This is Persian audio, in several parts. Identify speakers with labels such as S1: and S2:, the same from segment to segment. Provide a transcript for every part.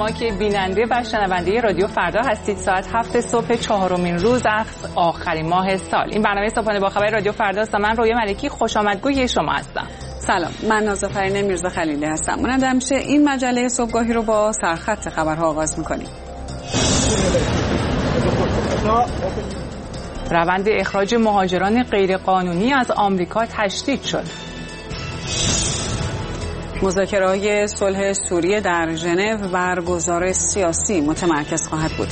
S1: شما که بیننده و شنونده رادیو فردا هستید. ساعت 7 صبح چهارمین روز آخرین ماه سال. این برنامه صبحانه با خبر رادیو فردا است. من رویا ملکی خوش آمدگوی شما هستم.
S2: سلام، من نازافرین میرزا خلیلی هستم. مانند همیشه این مجله صبحگاهی رو با سرخط خبرها آغاز می‌کنیم.
S1: روند اخراج مهاجران غیرقانونی از آمریکا تشدید شد.
S2: مذاکره‌های صلح سوریه در ژنو بر گزار سیاسی متمرکز خواهد بود.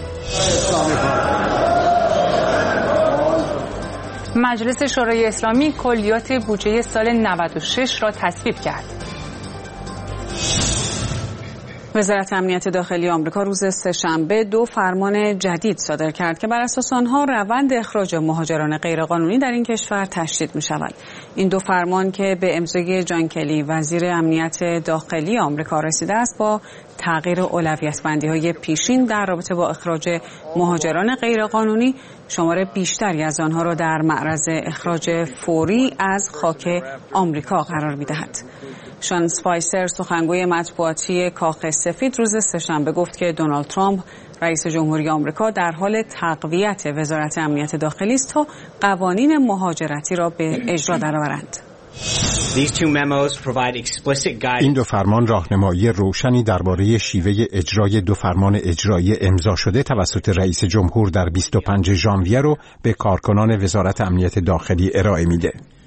S1: مجلس شورای اسلامی کلیات بودجه سال 96 را تصویب کرد.
S2: وزارت امنیت داخلی آمریکا روز سه‌شنبه 2 فرمان جدید صادر کرد که بر اساس آنها روند اخراج مهاجران غیرقانونی در این کشور تشدید می‌شود. این 2 فرمان که به امضای جان کلی وزیر امنیت داخلی آمریکا رسیده است با تغییر اولویت‌بندی‌های پیشین در رابطه با اخراج مهاجران غیرقانونی، شمار بیشتری از آنها را در معرض اخراج فوری از خاک آمریکا قرار می‌دهد. شان اسپایسر سخنگوی مطبوعاتی کاخ سفید روز سه‌شنبه گفت که دونالد ترامپ رئیس جمهوری آمریکا در حال تقویت وزارت امنیت داخلی است تا قوانین مهاجرتی را به اجرا درآورند.
S3: این 2 فرمان راهنمایی روشنی درباره شیوه اجرای 2 فرمان اجرایی امضا شده توسط رئیس جمهور در 25 ژانویه رو به کارکنان وزارت امنیت داخلی ارائه میده.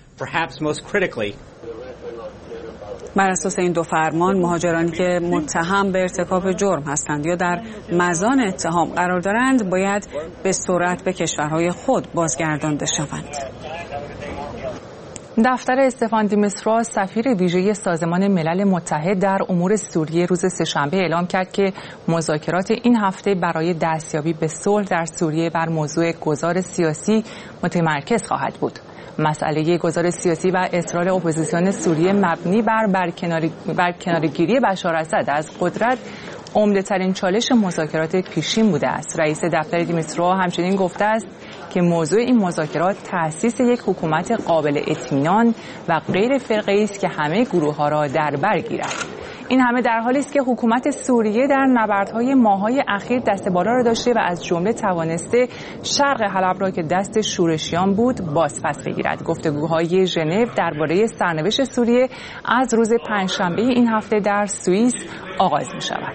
S2: بر اساس این 2 فرمان مهاجرانی که متهم به ارتکاب جرم هستند یا در مزان اتهام قرار دارند باید به سرعت به کشورهای خود بازگردانده شوند.
S1: دفتر استفان دی میسترا سفیر ویژه سازمان ملل متحد در امور سوریه روز سه‌شنبه اعلام کرد که مذاکرات این هفته برای دستیابی به صلح در سوریه بر موضوع گذار سیاسی متمرکز خواهد بود. مسئله گذار سیاسی و اصرار اپوزیسیون سوریه مبنی بر کناره‌گیری بشار اسد از قدرت عمده‌ترین چالش مذاکرات پیشین بوده است. رئیس دفتر دی میسترا همچنین گفته است که موضوع این مذاکرات تأسیس یک حکومت قابل اطمینان و غیر فرقه‌ای است که همه گروه‌ها را در بر گیرد. این همه در حالی است که حکومت سوریه در نبردهای ماه‌های اخیر دست بالا را داشته و از جمله توانسته شرق حلب را که دست شورشیان بود بازپس بگیرد. گفتگوهای ژنو درباره سرنوشت سوریه از روز پنجشنبه این هفته در سوئیس آغاز می‌شود.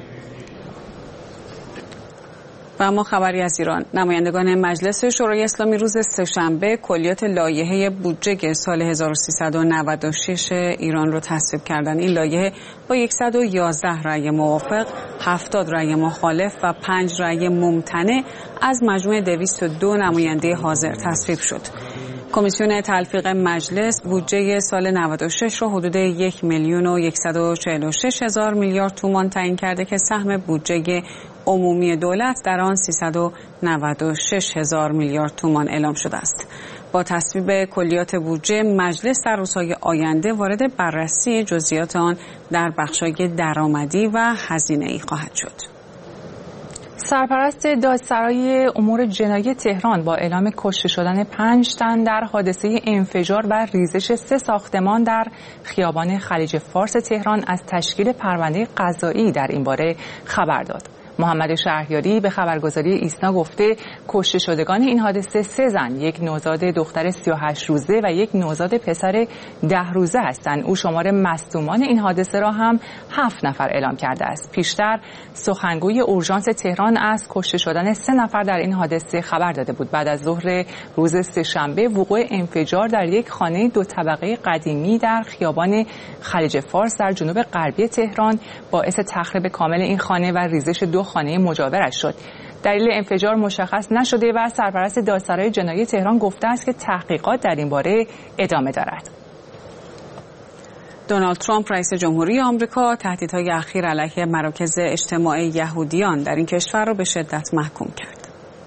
S2: و اما خبری از ایران. نمایندگان مجلس شورای اسلامی روز سه‌شنبه کلیات لایحه بودجه سال 1396 ایران رو تصویب کردند. این لایحه با 111 رأی موافق، 70 رأی مخالف و 5 رأی ممتنع از مجموع 202 نماینده حاضر تصویب شد. کمیسیون تلفیق مجلس بودجه سال 96 رو حدود 1,146,000 میلیارد تومان تعیین کرده که سهم بودجه عمومی دولت در آن 396,000 میلیارد تومان اعلام شده است. با تصویب کلیات بودجه مجلس در روزهای آینده وارد بررسی جزئیات آن در بخش‌های درآمدی و هزینه‌ای خواهد شد.
S1: سرپرست دادسرای امور جنایی تهران با اعلام کشته شدن 5 تن در حادثه انفجار و ریزش 3 ساختمان در خیابان خلیج فارس تهران از تشکیل پرونده قضایی در این باره خبر داد. محمد شهریاری به خبرگزاری ایسنا گفته کشته شدگان این حادثه 3 زن، یک نوزاد دختر 38 روزه و یک نوزاد پسر 10 روزه هستند. او شمار مصدومان این حادثه را هم 7 نفر اعلام کرده است. پیشتر سخنگوی اورژانس تهران از کشته شدن 3 نفر در این حادثه خبر داده بود. بعد از ظهر روز سه‌شنبه وقوع انفجار در یک خانه 2 طبقه قدیمی در خیابان خلیج فارس در جنوب غربی تهران باعث تخریب کامل این خانه و ریزش 2 خانه مجاورش شد. دلیل انفجار مشخص نشده و سرپرست دادسرای جنایی تهران گفته است که تحقیقات در این باره ادامه دارد.
S2: دونالد ترامپ رئیس جمهوری آمریکا تهدیدهای اخیر علیه مراکز اجتماع یهودیان در این کشور را به شدت محکوم کرد.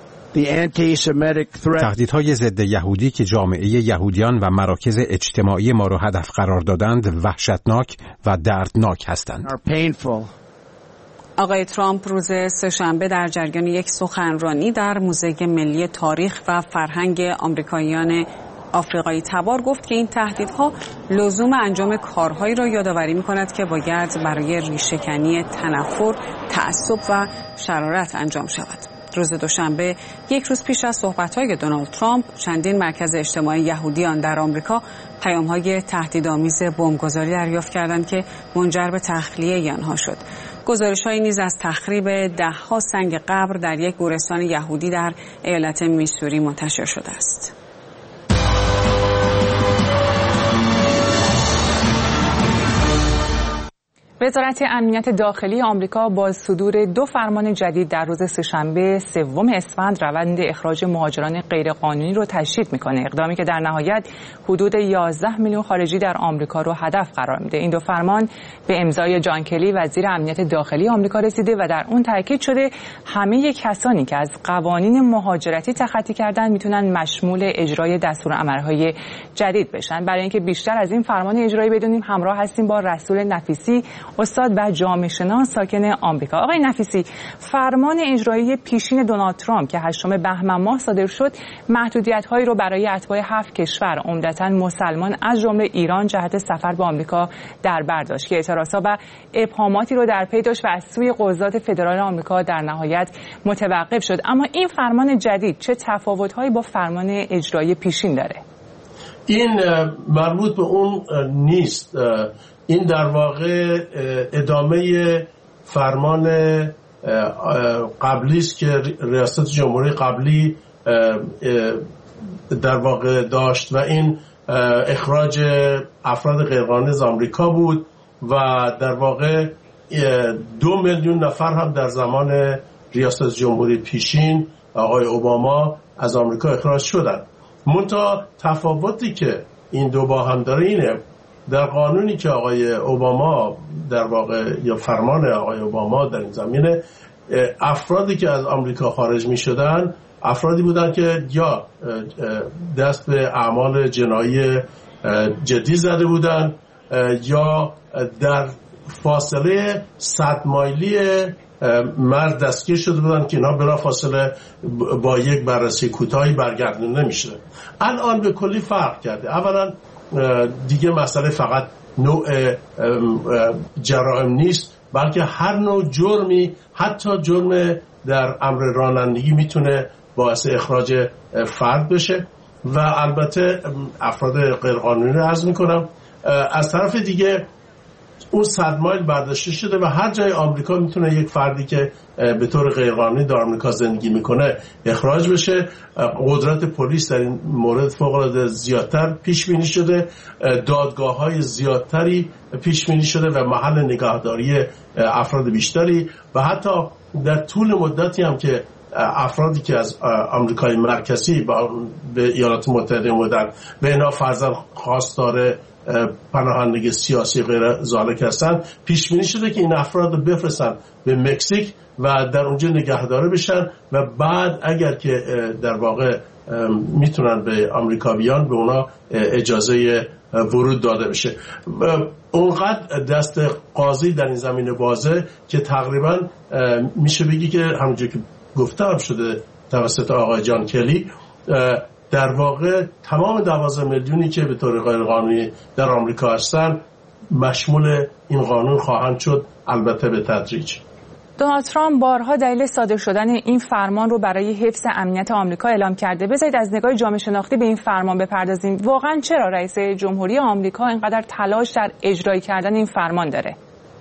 S3: تهدیدهای ضد یهودی که جامعه یهودیان و مراکز اجتماعی ما را هدف قرار دادند وحشتناک و دردناک هستند.
S2: آقای ترامپ روز سه‌شنبه در جریان یک سخنرانی در موزه ملی تاریخ و فرهنگ آمریکاییان آفریقایی تبار گفت که این تهدیدها لزوم انجام کارهایی را یادآوری می‌کند که باید برای ریشه‌کنی تنفر، تعصب و شرارت انجام شود. روز دوشنبه، یک روز پیش از صحبت‌های دونالد ترامپ، چندین مرکز اجتماعی یهودیان در آمریکا پیام‌های تهدیدآمیز بمبگذاری دریافت کردند که منجر به تخلیه آنها شد. گزارش‌هایی نیز از تخریب ده‌ها سنگ قبر در یک گورستان یهودی در ایالت میسوری منتشر شده است.
S1: وزارت امنیت داخلی آمریکا با صدور 2 فرمان جدید در روز سه‌شنبه 3 اسفند روند اخراج مهاجران غیرقانونی رو تشدید میکنه. اقدامی که در نهایت حدود 11 میلیون خارجی در آمریکا رو هدف قرار میده. این 2 فرمان به امضای جان کلی وزیر امنیت داخلی آمریکا رسیده و در اون تاکید شده همه کسانی که از قوانین مهاجرتی تخطی کردن میتونن مشمول اجرای دستورالعمل‌های جدید بشن. برای اینکه بیشتر از این فرمان اجرایی بدونیم همراه هستیم با رسول نفیسی، استاد و جامعه شناس ساکن آمریکا. آقای نفیسی، فرمان اجرایی پیشین دونالد ترامپ که 8 بهمن ماه صادر شد، محدودیت‌هایی رو برای اتباع 7 کشور عمدتاً مسلمان از جمله ایران جهت سفر به آمریکا در بر داشت که اعتراضات و ابهاماتی رو در پی داشت و از سوی قضات فدرال آمریکا در نهایت متوقف شد. اما این فرمان جدید چه تفاوت‌هایی با فرمان اجرایی پیشین داره؟
S4: این مربوط به اون نیست. این در واقع ادامه فرمان قبلی است که ریاست جمهوری قبلی در واقع داشت و این اخراج افراد غیرقانونی از آمریکا بود و در واقع 2 میلیون نفر هم در زمان ریاست جمهوری پیشین آقای اوباما از آمریکا اخراج شدند. منتها تفاوتی که این 2 با هم داره اینه: در قانونی که آقای اوباما در واقع یا فرمان آقای اوباما در این زمینه، افرادی که از آمریکا خارج می شدن افرادی بودن که یا دست به اعمال جنایی جدی زده بودن یا در فاصله 100 مایلی مرز دستگیر شده بودن که اینا بلا فاصله با یک بررسی کوتاهی برگردونده نمیشه. الان به کلی فرق کرده. اولا دیگه مسئله فقط نوع جرائم نیست، بلکه هر نوع جرمی، حتی جرم در امر رانندگی میتونه باعث اخراج فرد بشه و البته افراد غیرقانونی رو عرض میکنم. از طرف دیگه اون 100 مایل برداشته شده و هر جای آمریکا میتونه یک فردی که به طور غیرقانونی در آمریکا زندگی میکنه اخراج بشه. قدرت پلیس در این مورد فوق العاده زیادتر پیش بینی شده، دادگاه‌های زیادتری پیش بینی شده و محل نگهداری افراد بیشتری و حتی در طول مدتی هم که افرادی که از آمریکای مرکزی به ایالات متحده اومدن به اینا فرضاً خواستار پناهندگی سیاسی غیر ذالک هستن، پیش بینی شده که این افراد رو بفرستن به مکزیک و در اونجا نگهداری بشن و بعد اگر که در واقع میتونن به آمریکا بیان به اونا اجازه ورود داده بشه. اونقدر دست قاضی در این زمینه بازه که تقریبا میشه بگی که همونجور که گفتم شده توسط آقای جان کلی، در واقع تمام 12 میلیونی که به طور غیرقانونی در آمریکا هستن مشمول این قانون خواهند شد، البته به تدریج.
S1: دونالد ترامپ بارها دلیل صادر شدن این فرمان رو برای حفظ امنیت آمریکا اعلام کرده. بذارید از نگاه جامعه شناختی به این فرمان بپردازیم. واقعا چرا رئیس جمهوری آمریکا اینقدر تلاش در اجرایی کردن این فرمان داره؟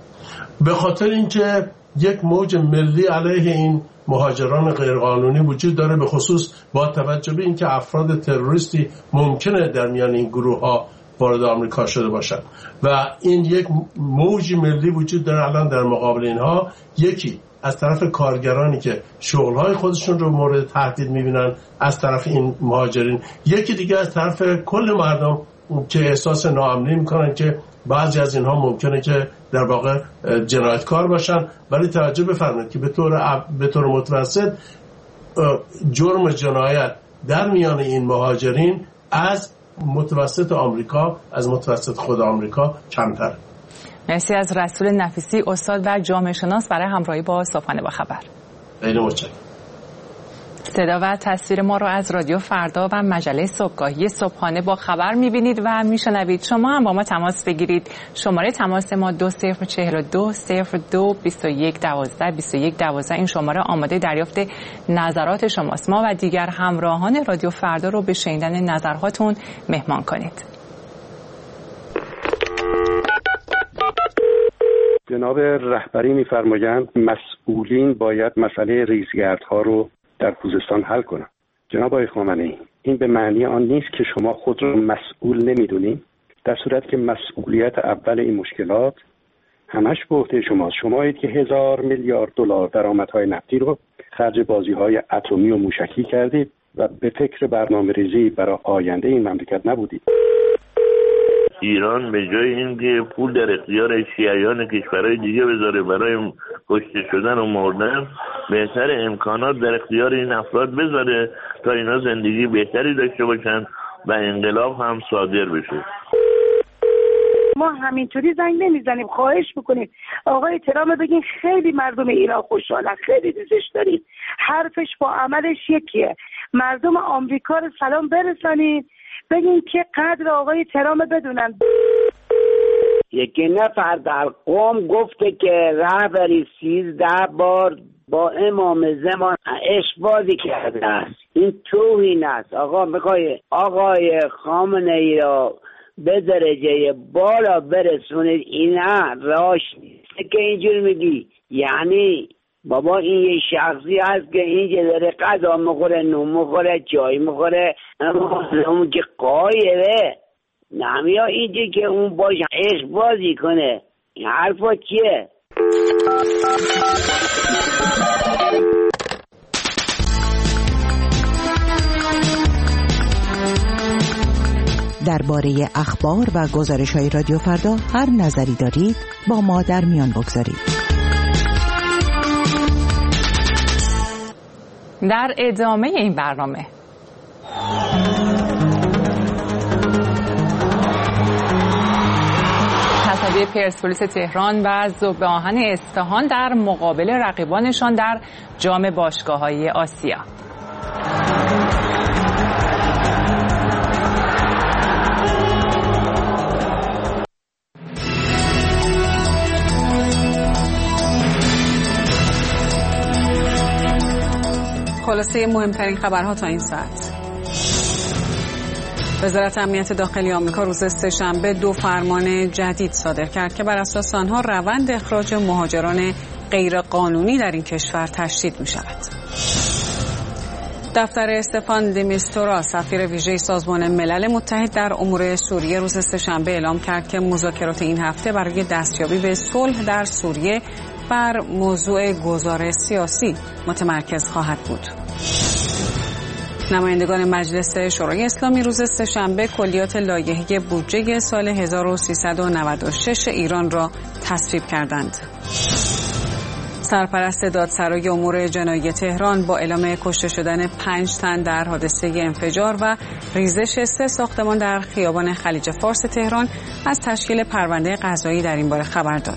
S4: به خاطر اینکه یک موج ملی علیه این مهاجران غیرقانونی وجود داره، به خصوص با توجه به اینکه افراد تروریستی ممکنه در میان این گروه ها وارد آمریکا شده باشند و این یک موج ملی وجود داره الان در مقابل اینها. یکی از طرف کارگرانی که شغلهای خودشون رو مورد تهدید میبینن از طرف این مهاجرین، یکی دیگه از طرف کل مردم که احساس ناامنی میکنن که بعضی از اینها ممکنه که در واقع جنایتکار باشن. ولی توجه بفرمایید که به طور متوسط جرم جنایت در میان این مهاجرین از متوسط آمریکا، از متوسط خود آمریکا کمتر.
S1: مرسی از رسول نفیسی، استاد و جامعه شناس، برای همراهی با صبحانه با خبر.
S4: خیلی متشکرم.
S1: صدا و تصویر ما رو از رادیو فردا و مجله صبحگاهی صبحانه با خبر می‌بینید و میشنوید. شما هم با ما تماس بگیرید. شماره تماس ما 2042 02 21 12 21 12. این شماره آماده دریافت نظرات شماست. ما و دیگر همراهان رادیو فردا رو به شنیدن نظرهاتون مهمان کنید.
S5: جناب رهبری می‌فرمایند مسئولین باید مسئله ریزگردها رو در خوزستان حل کنند. جناب آقای خامنه‌ای، این به معنی آن نیست که شما خود را مسئول نمی‌دونید، در صورت که مسئولیت اول این مشکلات همش به عهده شماست. شمایید که 1000 میلیارد دلار درآمدهای نفتی رو خرج بازی‌های اتمی و موشکی کردید و به فکر برنامه‌ریزی برای آینده این مملکت نبودید.
S6: ایران به جای اینکه پول در اختیار شیعیان کشورهای دیگه بذاره برای کشته شدن و مردن، بهتر امکانات در اختیار این افراد بذاره تا اینا زندگی بهتری داشته باشن و انقلاب هم صادر بشه.
S7: ما همینطوری زنگ نمیزنیم، خواهش میکنیم آقای ترامپ بگین خیلی مردم ایران خوشحالن، خیلی دوستش داریم، حرفش با عملش یکیه. مردم آمریکا رو سلام برسانید، بگین که قدر آقای ترامپ بدونن.
S8: یکی نفر در قم گفته که رهبری 13 بار با امام زمان عشق بازی کرده است. این توهین است. آقا میخوای آقای خامنه ای را به درجه بالا برسونید، اینا راش نیست که اینجور میگی. یعنی بابا این یه شخصی هست که اینجا داره غذا میخوره، نون میخوره، چای میخوره، اون که قایبه نمیا اینجا که اون باش عشق بازی کنه. این حرفا چیه؟
S9: درباره اخبار و گزارش‌های رادیو فردا هر نظری دارید با ما در میان بگذارید.
S1: در ادامه این برنامه تصاویر پرسپولیس تهران و ذوب‌آهن اصفهان در مقابل رقیبانشان در جام باشگاه‌های آسیا.
S2: خلاصه مهمترین خبرها تا این ساعت. وزارت امنیت داخلی آمریکا روز سه‌شنبه 2 فرمان جدید صادر کرد که بر اساس آنها روند اخراج مهاجران غیرقانونی در این کشور تشدید می شود. دفتر استفان دی میستورا، سفیر ویژه سازمان ملل متحد در امور سوریه، روز سه‌شنبه اعلام کرد که مذاکرات این هفته برای دستیابی به صلح در سوریه بر موضوع گذار سیاسی متمرکز خواهد بود. نمایندگان مجلس شورای اسلامی روز سه‌شنبه کلیات لایحه بودجه سال 1396 ایران را تصویب کردند. سرپرست دادسرای امور جنایی تهران با اعلام کشته شدن 5 تن در حادثه انفجار و ریزش 3 ساختمان در خیابان خلیج فارس تهران از تشکیل پرونده قضایی در این باره خبر داد.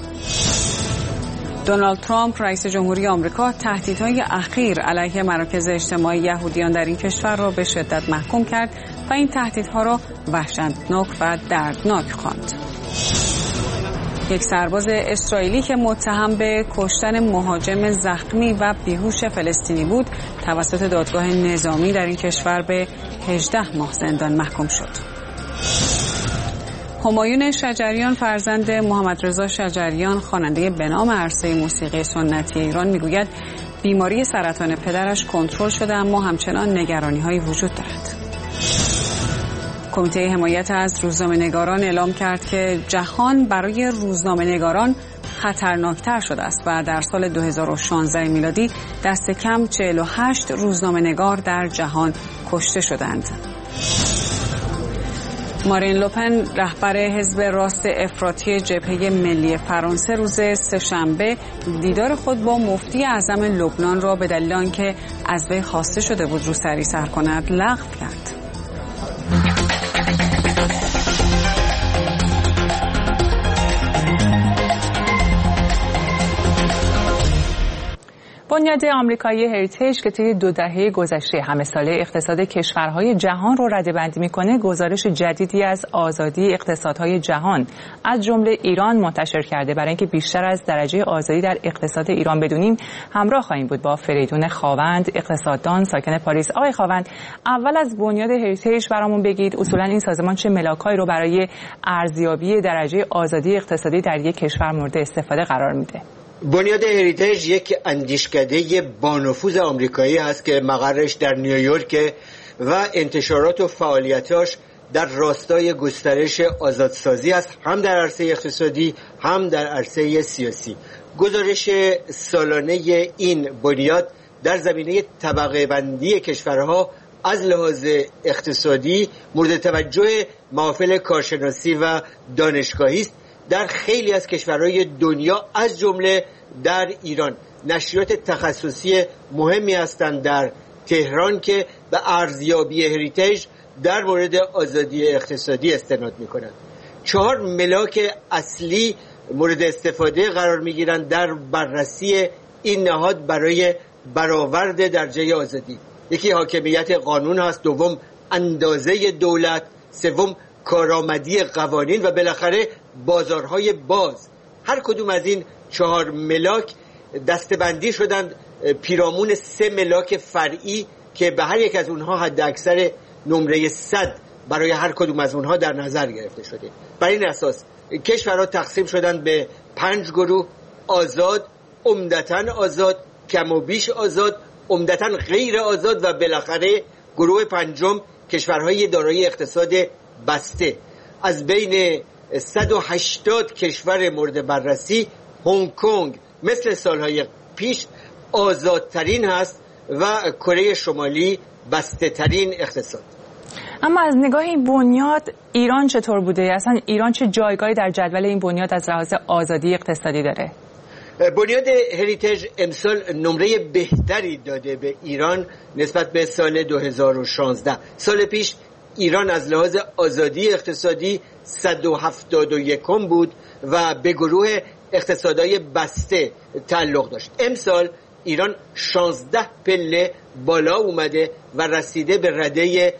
S2: دونالد ترامپ رئیس جمهوری آمریکا تهدیدهای اخیر علیه مراکز اجتماعی یهودیان در این کشور را به شدت محکوم کرد و این تهدیدها را وحشتناک و دردناک خواند. یک سرباز اسرائیلی که متهم به کشتن مهاجم زخمی و بیهوش فلسطینی بود توسط دادگاه نظامی در این کشور به 18 ماه زندان محکوم شد. همایون شجریان فرزند محمد رضا شجریان خواننده به نام عرصه موسیقی سنتی ایران میگوید بیماری سرطان پدرش کنترل شده اما همچنان نگرانی‌هایی وجود دارد. کمیته حمایت از روزنامه‌نگاران اعلام کرد که جهان برای روزنامه‌نگاران خطرناکتر شده است و در سال 2016 میلادی دست کم 48 روزنامه‌نگار در جهان کشته شدند. مارین لوپن رهبر حزب راست افراطی جبهه ملی فرانسه روز سه‌شنبه دیدار خود با مفتی اعظم لبنان را به دلیل آنکه از وی خواسته شده بود روسری سر کند لغو کرد.
S1: بنیاد آمریکایی هریتیج که طی 2 دهه گذشته همه ساله اقتصاد کشورهای جهان رو رده‌بندی می‌کنه، گزارش جدیدی از آزادی اقتصادهای جهان از جمله ایران منتشر کرده. برای اینکه بیشتر از درجه آزادی در اقتصاد ایران بدونیم، همراه خواهیم بود با فریدون خاوند، اقتصاددان ساکن پاریس. آقای خاوند، اول از بنیاد هریتیج برامون بگید اصولاً این سازمان چه ملاکایی رو برای ارزیابی درجه آزادی اقتصادی در یک کشور مورد استفاده قرار میده؟
S10: بنیاد هریتیج یک اندیشکده بانفوذ آمریکایی هست که مقرش در نیویورک و انتشارات و فعالیتاش در راستای گسترش آزادسازی است، هم در عرصه اقتصادی هم در عرصه سیاسی. گزارش سالانه این بنیاد در زمینه طبقه بندی کشورها از لحاظ اقتصادی مورد توجه محافل کارشناسی و دانشگاهی است. در خیلی از کشورهای دنیا از جمله در ایران نشریات تخصصی مهمی هستند در تهران که به ارزیابی هریتیج در مورد آزادی اقتصادی استناد می‌کنند. 4 ملاک اصلی مورد استفاده قرار می‌گیرند در بررسی این نهاد برای برآورد درجه آزادی. یکی حاکمیت قانون هست، دوم اندازه دولت، سوم کارآمدی قوانین و بالاخره بازارهای باز. هر کدوم از این 4 ملاک دسته‌بندی شدند پیرامون 3 ملاک فرعی که به هر یک از اونها حد اکثر نمره 100 برای هر کدوم از اونها در نظر گرفته شده. بر این اساس کشورها تقسیم شدند به 5 گروه: آزاد، عمدتاً آزاد، کم و بیش آزاد، عمدتاً غیر آزاد و بالاخره گروه پنجم کشورهای دارای اقتصاد بسته. از بین 180 کشور مورد بررسی، هنگ کنگ مثل سالهای پیش آزادترین هست و کره شمالی بسته ترین اقتصاد.
S1: اما از نگاه این بنیاد ایران چطور بوده؟ اصلا ایران چه جایگاهی در جدول این بنیاد از لحاظ آزادی اقتصادی داره؟
S10: بنیاد هریتیج امسال نمره بهتری داده به ایران نسبت به سال 2016. سال پیش ایران از لحاظ آزادی اقتصادی 171 بود و به گروه اقتصادهای بسته تعلق داشت. امسال ایران 16 پله بالا اومده و رسیده به رده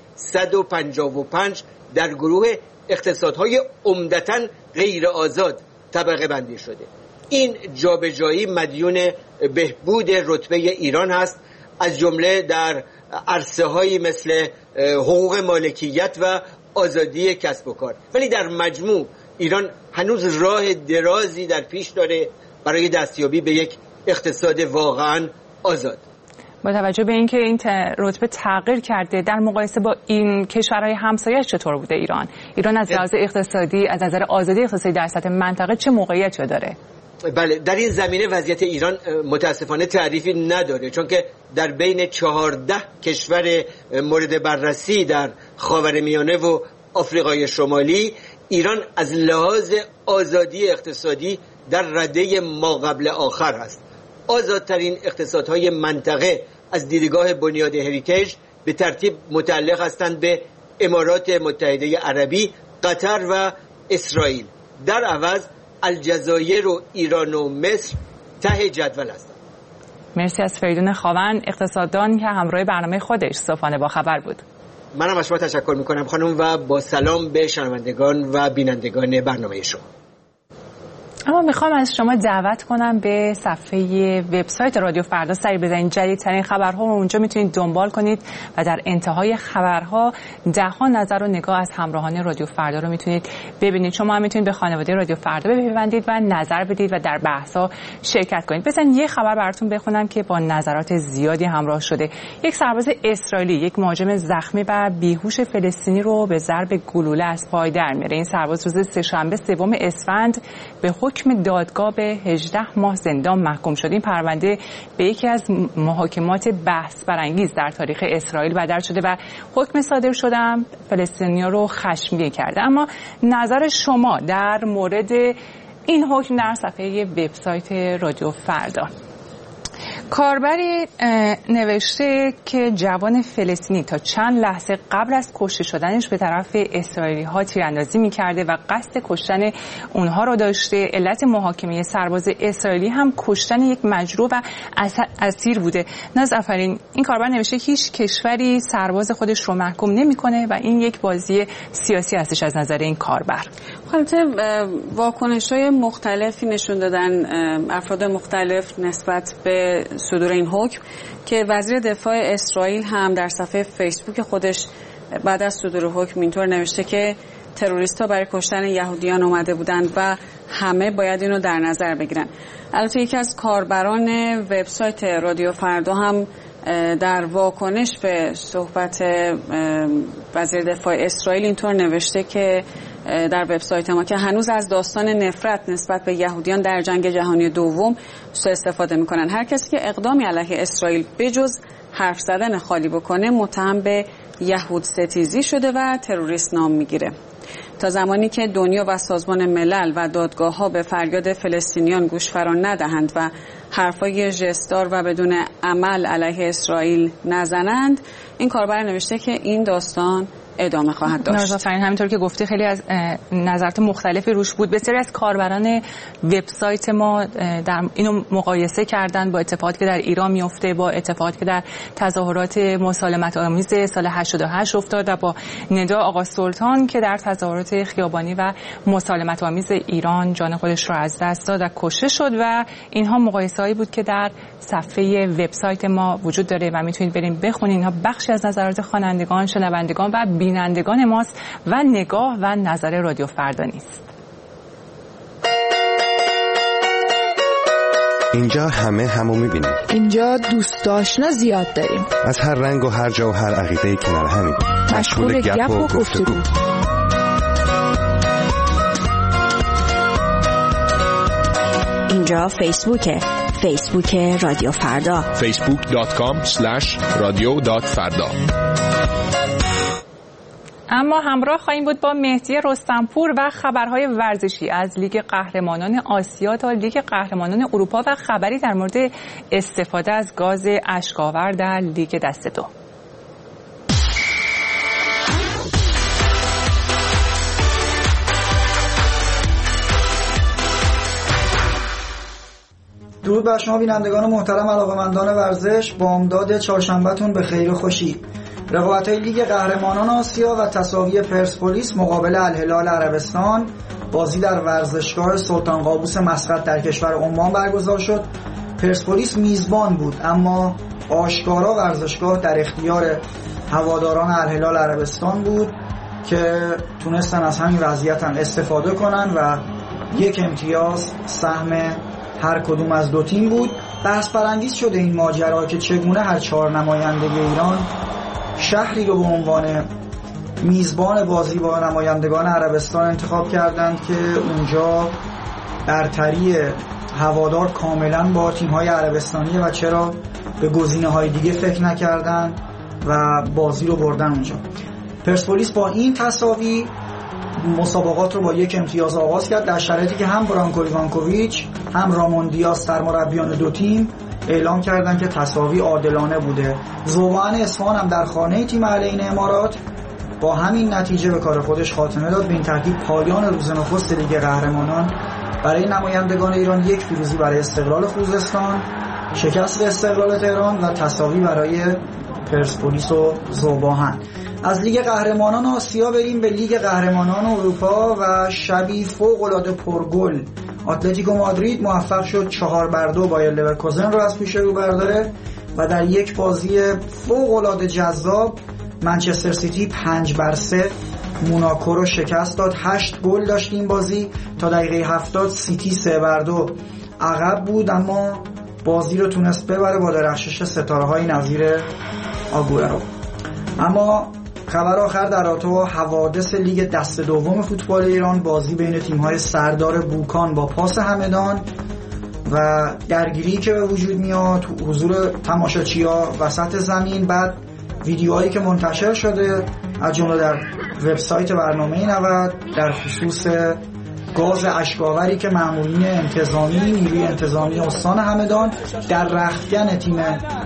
S10: 155 در گروه اقتصادهای عمدتاً غیر آزاد طبقه بندی شده. این جابجایی مدیون بهبود رتبه ایران هست، از جمله در عرصه‌هایی مثل حقوق مالکیت و آزادی کسب و کار. ولی در مجموع ایران هنوز راه درازی در پیش داره برای دستیابی به یک اقتصاد واقعاً آزاد.
S1: با توجه به اینکه این رتبه تغییر کرده، در مقایسه با این کشورهای همسایه‌اش چطور بوده ایران از لحاظ اقتصادی، از نظر آزادی اقتصادی در سطح منطقه چه موقعیتی داره؟
S10: بله، در این زمینه وضعیت ایران متاسفانه تعریفی نداره، چون که در بین 14 کشور مورد بررسی در خاورمیانه و آفریقای شمالی ایران از لحاظ آزادی اقتصادی در رده ما قبل آخر هست. آزادترین اقتصادهای منطقه از دیدگاه بنیاد هریتیج به ترتیب متعلق هستند به امارات متحده عربی، قطر و اسرائیل. در عوض الجزایر و ایران و مصر ته جدول هستند.
S1: مرسی از فریدون خاوند، اقتصاددان که همراه برنامه خودش صبحانه با خبر بود.
S10: منم از شما تشکر میکنم خانم و با سلام به شنوندگان و بینندگان برنامه شما.
S1: اما میخوام از شما دعوت کنم به صفحه وبسایت رادیو فردا سری بزنید. جدیدترین خبرها رو اونجا میتونید دنبال کنید و در انتهای خبرها ده‌ها نظر و نگاه از همراهان رادیو فردا رو میتونید ببینید. شما هم میتونید به خانواده رادیو فردا بپیوندید و نظر بدید و در بحث‌ها شرکت کنید. بزنید یه خبر براتون بخونم که با نظرات زیادی همراه شده. یک سرباز اسرائیلی یک مهاجم زخمی و بیهوش فلسطینی رو به ضرب گلوله از پای در میاره. این سرباز روز سه‌شنبه 3 اسفند به حکم دادگاه به 18 ماه زندان محکوم شد. این پرونده به یکی از محاکمات بحث برانگیز در تاریخ اسرائیل بدل شده و حکم صادر شده فلسطینی‌ها رو خشمگین کرده. اما نظر شما در مورد این حکم در صفحه وبسایت رادیو فردا. کاربری نوشته که جوان فلسطینی تا چند لحظه قبل از کشته شدنش به طرف اسرائیلی‌ها تیراندازی می‌کرده و قصد کشتن اونها رو داشته. علت محاکمه سرباز اسرائیلی هم کشتن یک مجروح و اسیر بوده. ناز آفرین، این کاربر نوشته هیچ کشوری سرباز خودش رو محکوم نمی‌کنه و این یک بازی سیاسی هستش از نظر این کاربر.
S2: البته واکنش‌های مختلفی نشون دادن افراد مختلف نسبت به صدور این حکم که وزیر دفاع اسرائیل هم در صفحه فیسبوک خودش بعد از صدور حکم اینطور نوشته که تروریست‌ها برای کشتن یهودیان اومده بودند و همه باید اینو در نظر بگیرن. البته یکی از کاربران وبسایت رادیو فردا هم در واکنش به صحبت وزیر دفاع اسرائیل اینطور نوشته که در وبسایت ما که هنوز از داستان نفرت نسبت به یهودیان در جنگ جهانی دوم سوء استفاده میکنن. هر کسی که اقدامی علیه اسرائیل بجز حرف زدن خالی بکنه متهم به یهود ستیزی شده و تروریست نام میگیره. تا زمانی که دنیا و سازمان ملل و دادگاه‌ها به فریاد فلسطینیان گوش فرا ندهند و حرفای ژستار و بدون عمل علیه اسرائیل نزنند، این کاربر نوشته که این داستان ادامه خواهد داشت.
S1: نازافرین، همینطور که گفته خیلی از نظرات مختلفی روش بود. بسیاری از کاربران وبسایت ما در اینو مقایسه کردن با اتفاقاتی که در ایران میفته، با اتفاقاتی که در تظاهرات مسالمت آمیز سال 88 افتاد و با ندا آقا سلطان که در تظاهرات خیابانی و مسالمت آمیز ایران جان خودش رو از دست داد و کشته شد و اینها مقایسه‌ای بود که در صفحه وبسایت ما وجود داره و میتونید بریم بخونید. اینها بخشی از نظرات خوانندگان، شنوندگان و بینندگان ماست و نگاه و نظر رادیو فردا نیست.
S11: اینجا همو میبینیم.
S12: اینجا دوست آشنا زیاد داریم.
S11: از هر رنگ و هر جا و هر عقیده‌ای کنار همیم.
S12: مشغول گپ و گفتگو.
S9: اینجا فیسبوک رادیو فردا.
S13: facebook.com/radio.farda.
S1: اما همراه خواهیم بود با مهدی رستمپور و خبرهای ورزشی از لیگ قهرمانان آسیا تا لیگ قهرمانان اروپا و خبری در مورد استفاده از گاز اشک‌آور در لیگ دسته دو.
S14: درود بر شما بینندگان محترم علاقه‌مندان ورزش. بامداد چهارشنبه‌تون به خیر و خوشی. رقابت‌های لیگ قهرمانان آسیا و تساوی پرسپولیس مقابل الهلال عربستان، بازی در ورزشگاه سلطان قابوس مسقط در کشور عمان برگزار شد. پرسپولیس میزبان بود اما آشکارا ورزشگاه در اختیار هواداران الهلال عربستان بود که تونستن از همین وضعیت هم استفاده کنن و یک امتیاز سهم هر کدوم از دو تیم بود. بحث برانگیز شده این ماجرا که چگونه هر چهار نماینده ایران شهری رو به عنوان میزبان بازی با نمایندگان عربستان انتخاب کردند که اونجا برتری هوادار کاملا با تیم‌های عربستانیه و چرا به گزینه‌های دیگه فکر نکردن و بازی رو بردن اونجا. پرسپولیس با این تساوی مسابقات رو با یک امتیاز آغاز کرد در شرایطی که هم برانکو ایوانکوویچ هم رامون دیاز سرمربیان دو تیم اعلام کردن که تساوی عادلانه بوده. ذوبان اصفهان هم در خانه تیم اهل امارات با همین نتیجه به کار خودش خاتمه داد. به این ترتیب پایان روز نخست لیگ قهرمانان برای نمایندگان ایران یک پیروزی برای استقلال خوزستان، شکست استقلال تهران و تساوی برای پرسپولیس و ذوبان. از لیگ قهرمانان آسیا بریم به لیگ قهرمانان اروپا و شبی فوق‌العاده پرگل اتلتیکو مادرید موفق شد 4-2 بایر لورکوزن رو از پیش رو برداره و در یک بازی فوق‌العاده جذاب منچستر سیتی 5-3 موناکو رو شکست داد. 8 گل داشت این بازی. تا دقیقه 70 سیتی 3-2 عقب بود اما بازی رو تونست ببره با درخشش ستاره‌های نظیر آگوئرو. اما خبر آخر در رابطه با حوادث لیگ دسته دوم فوتبال ایران، بازی بین تیم‌های سردار بوکان با پاس همدان و درگیری که به وجود میاد، حضور تماشاچی‌ها وسط زمین، بعد ویدیوهایی که منتشر شده از جمله در وبسایت برنامه 90 در خصوص گاز اشک‌آوری که مامورین انتظامی نیروی انتظامی استان همدان در رختکن تیم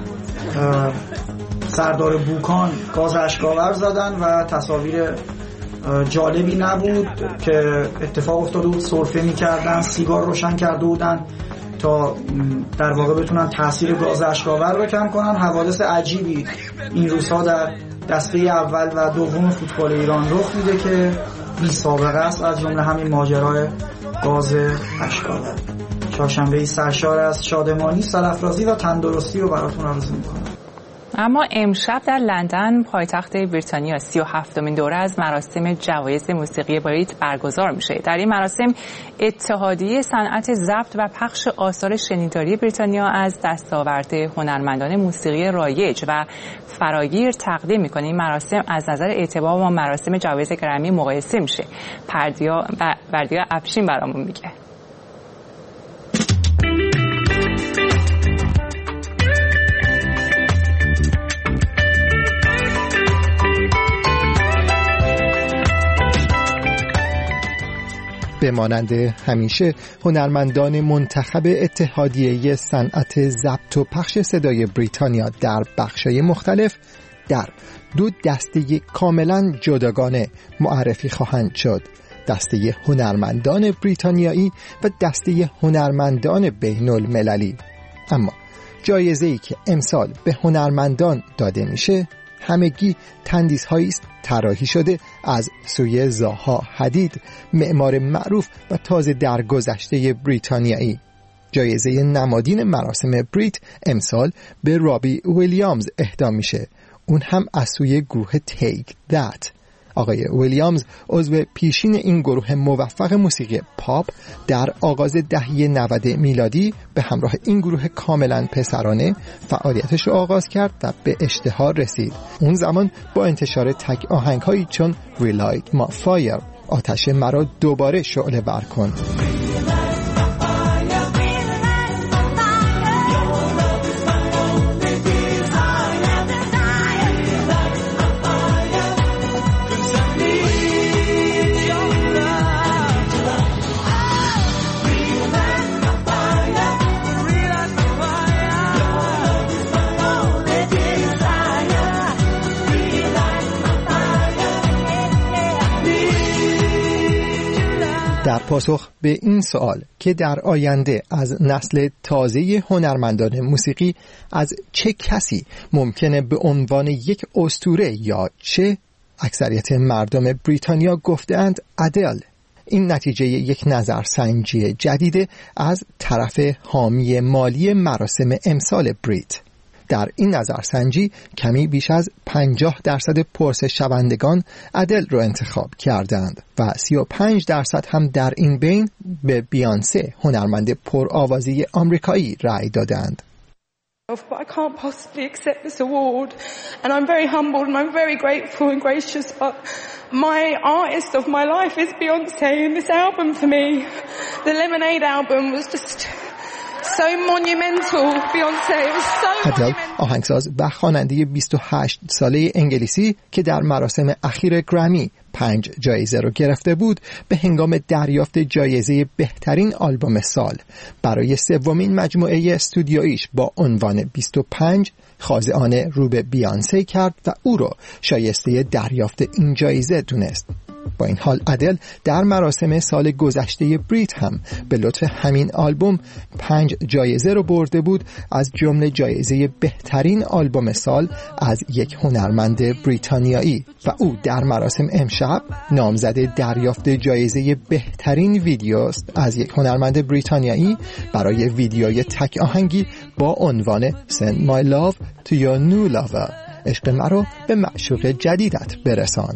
S14: سردار بوکان گاز اشک‌آور زدن و تصاویر جالبی نبود که اتفاق افتاده بود. سرفه می‌کردن، سیگار روشن کرده بودن تا در واقع بتونن تاثیر گاز اشک‌آور رو کم کنن. حوادث عجیبی این روزها در دسته اول و دوم فوتبال ایران رخ میده که بی سابقه است، از جمله همین ماجرای گاز اشک‌آور. چهارشنبه سرشار از شادمانی، سرافرازی و تندرستی رو براتون آرزو می‌کنم.
S1: اما امشب در لندن پایتخت بریتانیا 37مین دوره از مراسم جوایز موسیقی بریت برگزار میشه. در این مراسم اتحادیه صنعت ضبط و پخش آثار شنیداری بریتانیا از دستاورد هنرمندان موسیقی رایج و فراگیر تقدیم میکنه. این مراسم از نظر اعتبار با مراسم جوایز گرمی مقایسه میشه. بردیا افشین برامون میگه.
S13: به مانند همیشه هنرمندان منتخب اتحادیه صنعت ضبط و پخش صدای بریتانیا در بخش‌های مختلف در دو دسته کاملا جداگانه معرفی خواهند شد: دسته هنرمندان بریتانیایی و دسته هنرمندان بین المللی. اما جایزه‌ای که امسال به هنرمندان داده میشه همگی تندیس‌هایی است طراحی شده از سوی زاها حدید، معمار معروف و تازه درگذشته بریتانیایی. جایزه نمادین مراسم بریت امسال به رابی ویلیامز اهدا میشه، اون هم از سوی گروه تیک دت. آقای ویلیامز عضو پیشین این گروه موفق موسیقی پاپ در آغاز دهه 90 میلادی به همراه این گروه کاملا پسرانه فعالیتش رو آغاز کرد و به اشتهار رسید. اون زمان با انتشار تک آهنگ‌هایی چون Relight My Fire، آتش مرا دوباره شعله بر کن، در پاسخ به این سوال که در آینده از نسل تازه هنرمندان موسیقی از چه کسی ممکنه به عنوان یک اسطوره یاد شه، اکثریت مردم بریتانیا گفتند ادل. این نتیجه یک نظرسنجی جدید از طرف حامی مالی مراسم امسال بریت. در این نظرسنجی کمی بیش از 50% پرسش شوندگان ادل رو انتخاب کردند و 35% هم در این بین به بیانسه، هنرمند پرآوازی آمریکایی، رأی دادند.
S15: But I can't possibly accept this award, and I'm very humbled and I'm very grateful and gracious, but my artist of my life is Beyoncé, and this album for me, the Lemonade album, was just so monumental. Beyoncé, it was so
S13: ادل آهنگساز و خواننده 28 ساله انگلیسی که در مراسم اخیر گرمی 5 جایزه رو گرفته بود، به هنگام دریافت جایزه بهترین آلبوم سال برای سومین مجموعه استودیویش با عنوان 25 خاضعانه رو به بیانسه کرد و او رو شایسته دریافت این جایزه دونست. با این حال ادل در مراسم سال گذشته بریت هم به لطف همین آلبوم 5 جایزه رو برده بود، از جمله جایزه بهترین آلبوم سال از یک هنرمند بریتانیایی، و او در مراسم امشب نامزد دریافت جایزه بهترین ویدیوست از یک هنرمند بریتانیایی برای ویدیوی تک آهنگی با عنوان Send My Love to Your New Lover، عشق مرا به معشوق جدیدت برسان.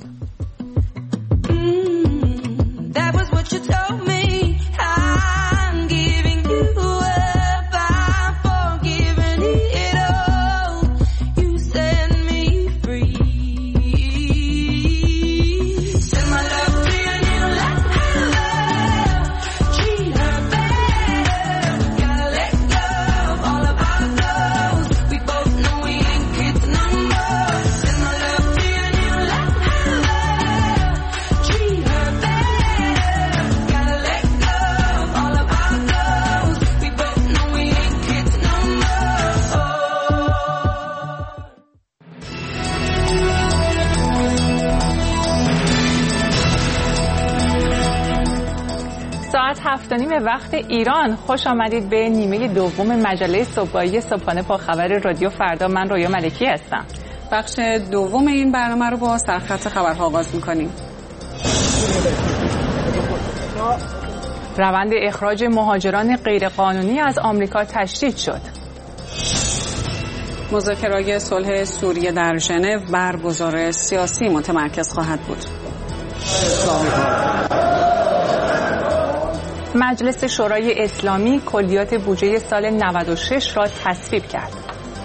S16: That was what you told me. I'm giving you up. I'm forgiving it all. You set me free. Send my love to your new lover. Treat her better. Gotta let go of all of our goals. We both know we ain't kids no more. Send my love to your new lover.
S1: ساعت 7:30 وقت ایران. خوش آمدید به نیمه دوم مجله صبحگاهی صبحانه با خبر رادیو فردا. من رویا ملکی هستم.
S2: بخش دوم این برنامه رو با سرخط خبرها آغاز می‌کنیم.
S1: روند اخراج مهاجران غیرقانونی از آمریکا تشدید شد.
S2: مذاکرات صلح سوریه در ژنو بر گزار سیاسی متمرکز خواهد بود.
S1: مجلس شورای اسلامی کلیات بودجه سال 96 را تصویب کرد.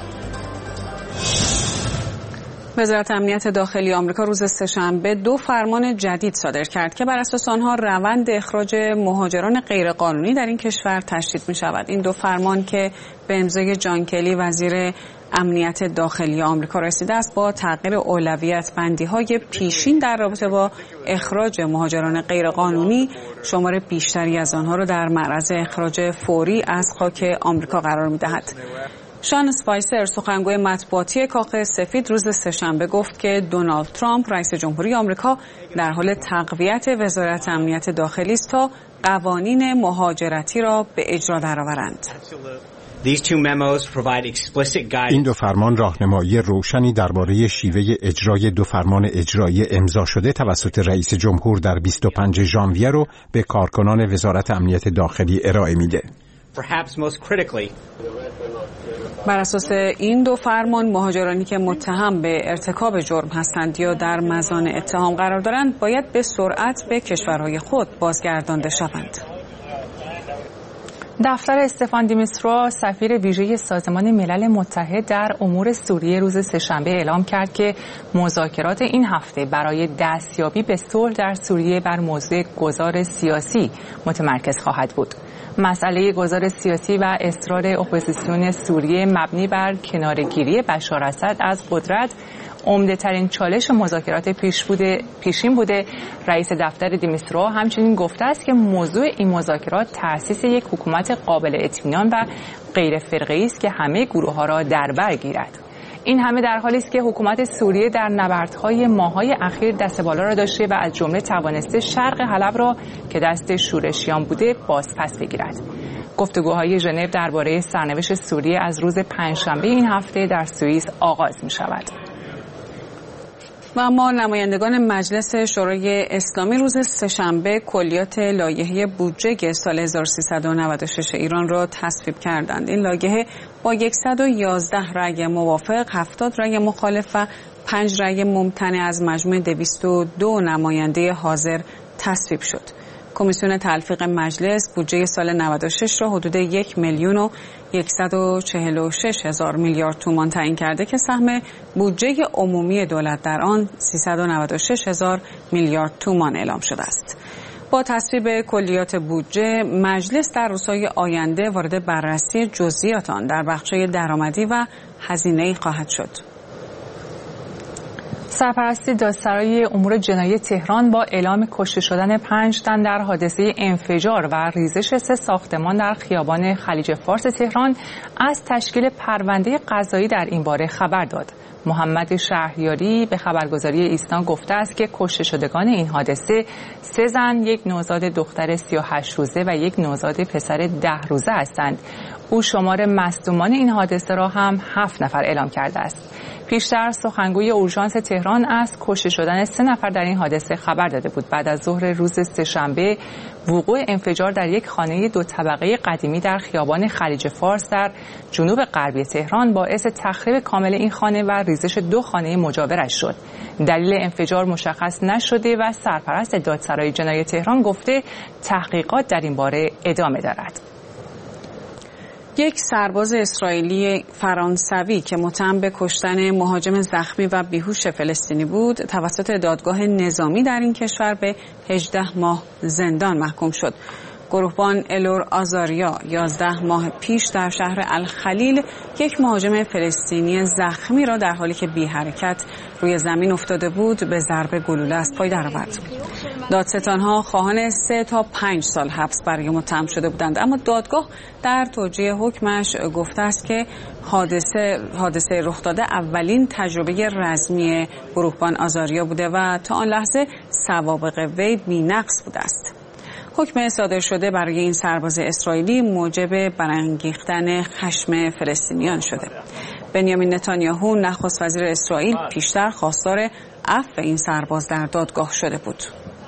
S2: وزارت امنیت داخلی آمریکا روز سه‌شنبه 2 فرمان جدید صادر کرد که بر اساس آنها روند اخراج مهاجران غیرقانونی در این کشور تشدید می شود. این 2 فرمان که به امضای جان کلی وزیر امنیت داخلی آمریکا رسیده است با تغییر اولویت بندی‌های پیشین در رابطه با اخراج مهاجران غیرقانونی، شمار بیشتری از آنها را در معرض اخراج فوری از خاک آمریکا قرار می‌دهد. شان اسپایسر سخنگوی مطبوعاتی کاخ سفید روز سه‌شنبه گفت که دونالد ترامپ رئیس جمهوری آمریکا در حال تقویت وزارت امنیت داخلی است تا قوانین مهاجرتی را به اجرا درآورند.
S3: این 2 فرمان راهنمایی روشنی درباره شیوه اجرای 2 فرمان اجرایی امضا شده توسط رئیس جمهور در 25 ژانویه رو به کارکنان وزارت امنیت داخلی ارائه میده.
S2: بر اساس این 2 فرمان مهاجرانی که متهم به ارتکاب جرم هستند یا در مزان اتهام قرار دارند باید به سرعت به کشورهای خود بازگردانده شوند.
S1: دفتر استفان دیمیترو سفیر ویژه سازمان ملل متحد در امور سوریه روز سه‌شنبه اعلام کرد که مذاکرات این هفته برای دستیابی به صلح در سوریه بر موضوع گذار سیاسی متمرکز خواهد بود. مسئله گذار سیاسی و اصرار اپوزیسیون سوریه مبنی بر کناره‌گیری بشار اسد از قدرت عمده ترین چالش مذاکرات پیشین بوده. رئیس دفتر دیمیترو همچنین گفته است که موضوع این مذاکرات تأسیس یک حکومت قابل اطمینان و غیر فرقه‌ای است که همه گروه‌ها را در بر گیرد. این همه در حالی است که حکومت سوریه در نبردهای ماه‌های اخیر دست بالا را داشته و از جمله توانسته شرق حلب را که دست شورشیان بوده بازپس بگیرد. گفتگوهای ژنو درباره سرنوشت سوریه از روز پنجشنبه این هفته در سوئیس آغاز می‌شود.
S2: و اما نمایندگان مجلس شورای اسلامی روز سه‌شنبه کلیات لایحه بودجه سال 1396 ایران را تصویب کردند. این لایحه با 111 رأی موافق، 70 رأی مخالف و 5 رأی ممتنع از مجموع 202 نماینده حاضر تصویب شد. کمیسیون تلفیق مجلس بودجه سال 96 را حدود 1,146,000 میلیارد تومان تعیین کرده که سهم بودجه عمومی دولت در آن 396,000 میلیارد تومان اعلام شده است. با تصویب کلیات بودجه مجلس در روزهای آینده وارد بررسی جزئیات آن در بخش‌های درآمدی و هزینه‌ای خواهد شد.
S1: سرپرست دادسرای امور جنایی تهران با اعلام کشته شدن 5 تن در حادثه انفجار و ریزش 3 ساختمان در خیابان خلیج فارس تهران از تشکیل پرونده قضایی در این باره خبر داد. محمد شهریاری به خبرگزاری ایسنا گفته است که کشته شدگان این حادثه 3 زن، 1 نوزاد دختر 38 روزه و 1 نوزاد پسر 10 روزه هستند. او شمار مصدومان این حادثه را هم 7 نفر اعلام کرده است. پیشتر سخنگوی اورژانس تهران از کشته شدن 3 نفر در این حادثه خبر داده بود. بعد از ظهر روز سه‌شنبه وقوع انفجار در یک خانه 2 طبقه قدیمی در خیابان خلیج فارس در جنوب غربی تهران باعث تخریب کامل این خانه و ریزش 2 خانه مجاورش شد. دلیل انفجار مشخص نشده و سرپرست دادسرای جنایی تهران گفته تحقیقات در این باره ادامه دارد.
S2: یک سرباز اسرائیلی فرانسوی که متهم به کشتن مهاجم زخمی و بیهوش فلسطینی بود توسط دادگاه نظامی در این کشور به 18 ماه زندان محکوم شد. گروهبان الور آزاریا 11 ماه پیش در شهر الخلیل یک مهاجم فلسطینی زخمی را در حالی که بی حرکت روی زمین افتاده بود به ضرب گلوله از پای درآورد. دادستانها خواهان 3 تا 5 سال حبس برای متهم شده بودند، اما دادگاه در توجیه حکمش گفته است که حادثه رخ داده اولین تجربه رزمی گروهبان آزاریا بوده و تا آن لحظه سوابق وی بی‌نقص بوده است. حکم صادر شده برای این سرباز اسرائیلی موجب برانگیختن خشم فلسطینیان شده. بنیامین نتانیاهو نخست وزیر اسرائیل پیشتر خواستار عفو این سرباز در دادگاه شده بود.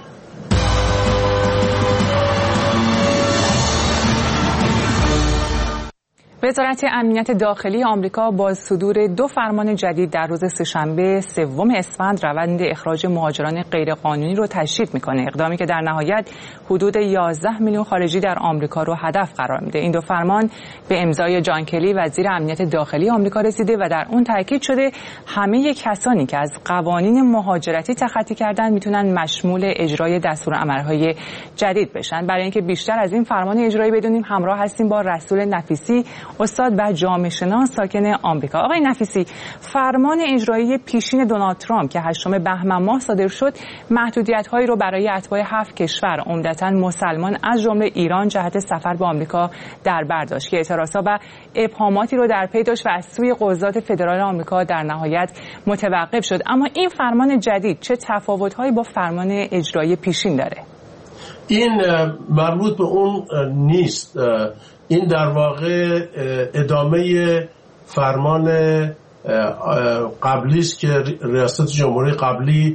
S1: وزارت امنیت داخلی آمریکا با صدور 2 فرمان جدید در روز سه‌شنبه 3 اسفند روند اخراج مهاجران غیرقانونی رو تشدید میکنه، اقدامی که در نهایت حدود 11 میلیون خارجی در آمریکا رو هدف قرار میده. این 2 فرمان به امضای جان کلی وزیر امنیت داخلی آمریکا رسیده و در اون تاکید شده همه کسانی که از قوانین مهاجرتی تخطی کردن میتونن مشمول اجرای دستورالعمل‌های جدید بشن. برای اینکه بیشتر از این فرمان اجرایی بدونیم همراه هستیم با رسول نفیسی، استاد و جامعه شناس ساکن آمریکا. آقای نفیسی، فرمان اجرایی پیشین دونالد ترامپ که 8 بهمن ماه صادر شد محدودیت‌هایی رو برای اتباع 7 کشور عمدتاً مسلمان از جمله ایران جهت سفر به آمریکا در بر داشت که اعتراضات و ابهاماتی رو در پی داشت و از سوی قضات فدرال آمریکا در نهایت متوقف شد. اما این فرمان جدید چه تفاوت‌هایی با فرمان اجرایی پیشین داره؟
S4: این مربوط به اون نیست. این در واقع ادامه فرمان قبلی است که ریاست جمهوری قبلی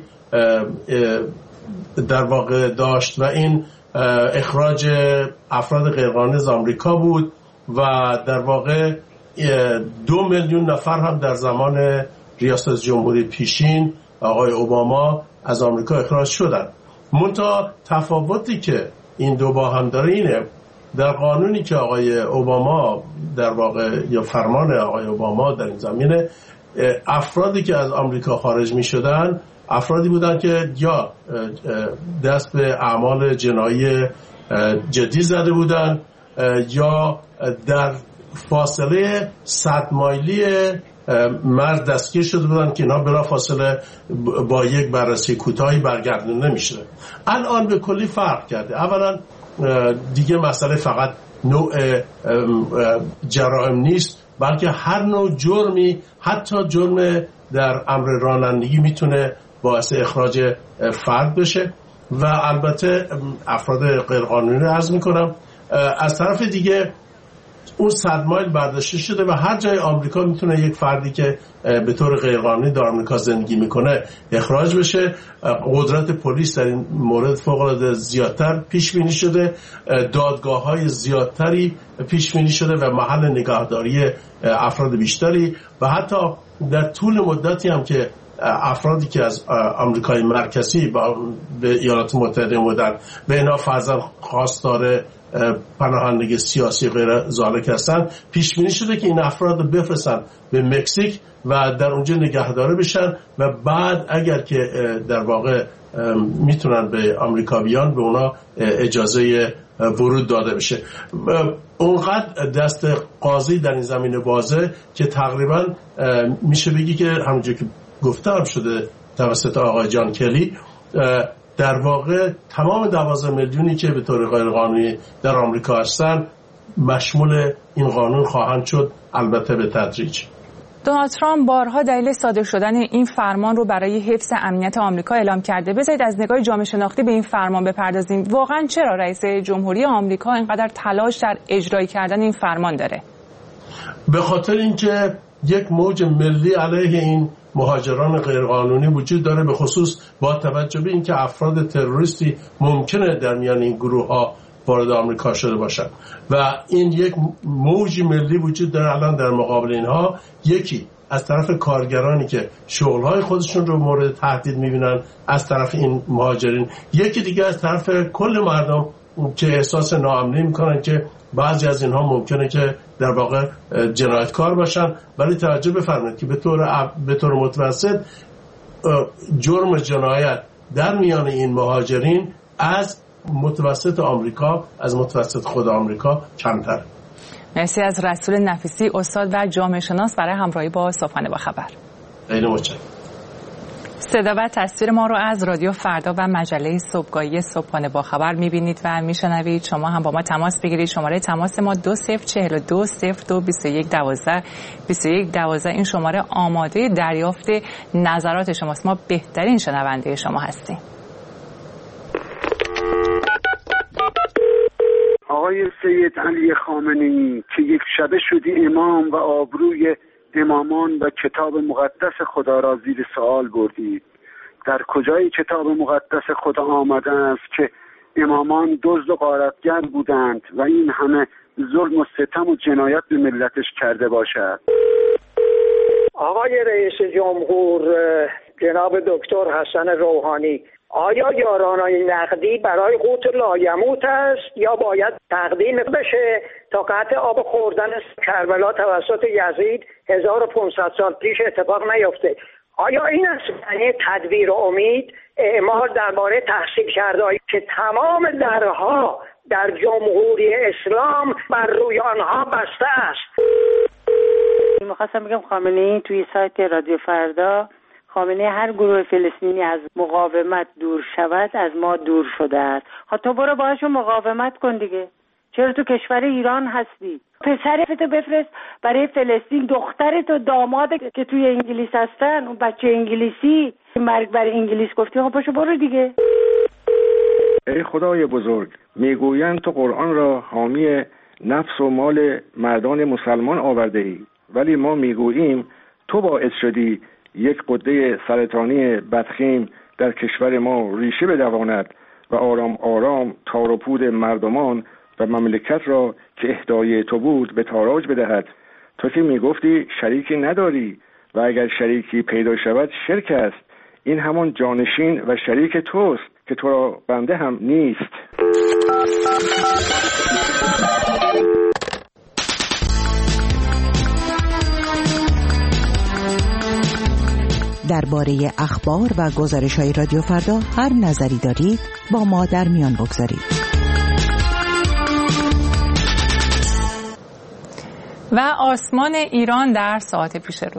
S4: در واقع داشت و این اخراج افراد غیرقانونی از آمریکا بود و در واقع 2 میلیون نفر هم در زمان ریاست جمهوری پیشین آقای اوباما از آمریکا اخراج شدند. منتها تفاوتی که این 2 با هم داره اینه، در قانونی که آقای اوباما در واقع یا فرمان آقای اوباما در این زمینه، افرادی که از آمریکا خارج می شدن افرادی بودن که یا دست به اعمال جنایی جدی زده بودن یا در فاصله 100 مایلی مرز دستگیر شده بودن که اینا بلا فاصله با یک بررسی کوتاهی برگردونده نمیشه. الان به کلی فرق کرده. اولا دیگه مسئله فقط نوع جرائم نیست، بلکه هر نوع جرمی، حتی جرم در امر رانندگی میتونه باعث اخراج فرد بشه و البته افراد غیرقانونی رو عرض میکنم. از طرف دیگه اون 100 مایل برداشته شده و هر جای آمریکا میتونه یک فردی که به طور غیرقانونی در آمریکا زندگی میکنه اخراج بشه. قدرت پلیس در این مورد فوق العاده زیادتر پیش بینی شده، دادگاه‌های زیادتری پیش بینی شده و محل نگهداری افراد بیشتری و حتی در طول مدتی هم که افرادی که از آمریکای مرکزی به ایالات متحده بودن به اینا فرضاً خواستار پناهندگی سیاسی غیر ذالک هستن، پیش بینی شده که این افراد رو بفرستن به مکزیک و در اونجا نگهداری بشن و بعد اگر که در واقع میتونن به آمریکا بیان به اونا اجازه ورود داده بشه. اونقدر دست قاضی در این زمینه بازه که تقریبا میشه بگی که همونجور که گفتم شده توسط آقای جان کلی، در واقع تمام 12 میلیونی که به طور غیرقانونی در آمریکا هستن مشمول این قانون خواهند شد، البته به تدریج.
S1: دونالد ترامپ بارها دلیل صادر شدن این فرمان رو برای حفظ امنیت آمریکا اعلام کرده. بذارید از نگاه جامعه شناختی به این فرمان بپردازیم. واقعا چرا رئیس جمهوری آمریکا اینقدر تلاش در اجرایی کردن این فرمان داره؟
S4: به خاطر اینکه یک موج ملی علیه این مهاجران غیرقانونی وجود داره، به خصوص با توجه به اینکه افراد تروریستی ممکنه در میان این گروه ها وارد آمریکا شده باشن و این یک موج ملی وجود داره الان در مقابل اینها. یکی از طرف کارگرانی که شغلهای خودشون رو مورد تهدید میبینن از طرف این مهاجرین، یکی دیگه از طرف کل مردم که احساس ناامنی میکنن که بعضی از اینها ممکنه که در واقع جنایتکار باشن. ولی توجه بفرمایید که به طور متوسط جرم جنایت در میان این مهاجرین از متوسط آمریکا، از متوسط خود آمریکا کمتر.
S1: مرسی از رسول نفیسی، استاد و جامعه شناس، برای همراهی با صبحانه با خبر.
S4: خیلی متشکرم.
S1: صدا و تصویر ما رو از رادیو فردا و مجله صبحگاهی صبحانه با خبر می‌بینید و میشنوید. شما هم با ما تماس بگیرید. شماره تماس ما 2042 02 21 12 21 12. این شماره آماده دریافت نظرات شماست. ما بهترین شنونده شما هستیم.
S17: آقای سید علی خامنه‌ای که یک شبه شدی امام و آبروی امامان و کتاب مقدس خدا را زیر سوال بردید. در کجای کتاب مقدس خدا آمده است که امامان دزد و غارتگر بودند و این همه ظلم و ستم و جنایت به ملتش کرده باشد؟
S18: آقای رئیس جمهور جناب دکتر حسن روحانی، آیا یارانه نقدی برای قوت لایموت است یا باید تقدیم بشه تا قطع آب خوردن کربلا توسط یزید 1500 سال پیش اتفاق نیفته؟ آیا این است یعنی تدبیر و امید اعمال درباره تحصیل کرده‌ای که تمام درها در جمهوری اسلام بر روی آنها بسته است؟
S19: می‌خواستم بگم خامنه‌ای توی سایت رادیو فردا، خامنه‌ای هر گروه فلسطینی از مقاومت دور شود از ما دور شده است. تو برو باهاشون مقاومت کن دیگه. چرا تو کشور ایران هستی؟ پسرتو بفرست برای فلسطین، دخترت و دامادت که توی انگلیس هستن، اون بچه انگلیسی مرگ بر انگلیس گفتی، خب پاشو برو دیگه.
S20: ای خدای بزرگ، میگویند تو قرآن را حامی نفس و مال مردان مسلمان آورده ای، ولی ما میگوییم تو باعث شدی یک غده سرطانی بدخیم در کشور ما ریشه بدواند و آرام آرام تار و پود مردمان و مملکت را که اهدای تو بود به تاراج بدهد. تو که میگفتی شریکی نداری و اگر شریکی پیدا شود شرک است. این همان جانشین و شریک توست که تو را بنده هم نیست.
S9: درباره اخبار و گزارش‌های رادیو فردا هر نظری دارید با ما در میان بگذارید.
S1: و آسمان ایران در ساعت پیش رو.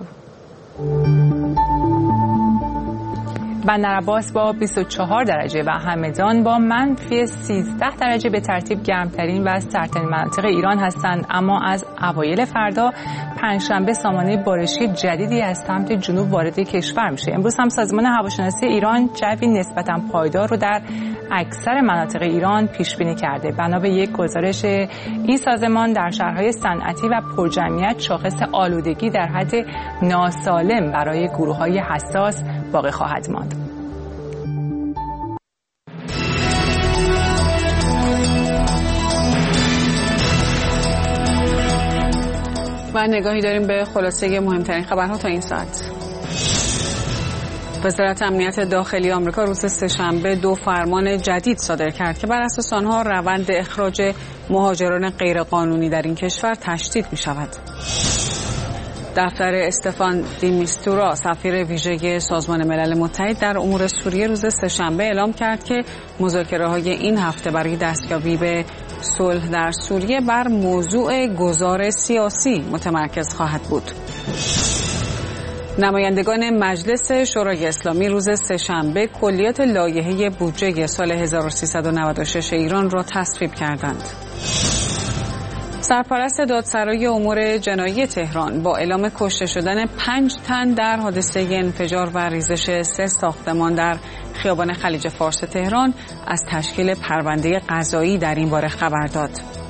S1: بندر عباس با 24 درجه و همدان با منفی 13 درجه به ترتیب گرمترین و سردترین مناطق ایران هستند، اما از اوایل فردا پنجشنبه سامانه بارشی جدیدی از سمت جنوب وارد کشور میشه. امروز هم سازمان هواشناسی ایران جوی نسبتاً پایدار رو در اکثر مناطق ایران پیش بینی کرده. بنا به یک گزارش این سازمان در شهرهای صنعتی و پرجمعیت شاخص آلودگی در حد ناسالم برای گروه‌های حساس باقی خواهد ماند.
S2: و نگاهی داریم به خلاصه مهمترین خبرها تا این ساعت. وزارت امنیت داخلی آمریکا روز سه‌شنبه 2 فرمان جدید صادر کرد که بر اساس آنها روند اخراج مهاجران غیرقانونی در این کشور تشدید می شود. دفتر استفان دی میستورا، سفیر ویژه سازمان ملل متحد در امور سوریه، روز سه‌شنبه اعلام کرد که مذاکره‌های این هفته برای دستیابی به صلح در سوریه بر موضوع گذار سیاسی متمرکز خواهد بود. نمایندگان مجلس شورای اسلامی روز سه‌شنبه کلیات لایحه بودجه سال 1396 ایران را تصویب کردند. سرپرست دادسرای امور جنایی تهران با اعلام کشته شدن 5 تن در حادثه انفجار و ریزش 3 ساختمان در خیابان خلیج فارس تهران از تشکیل پرونده قضایی در این باره خبر داد.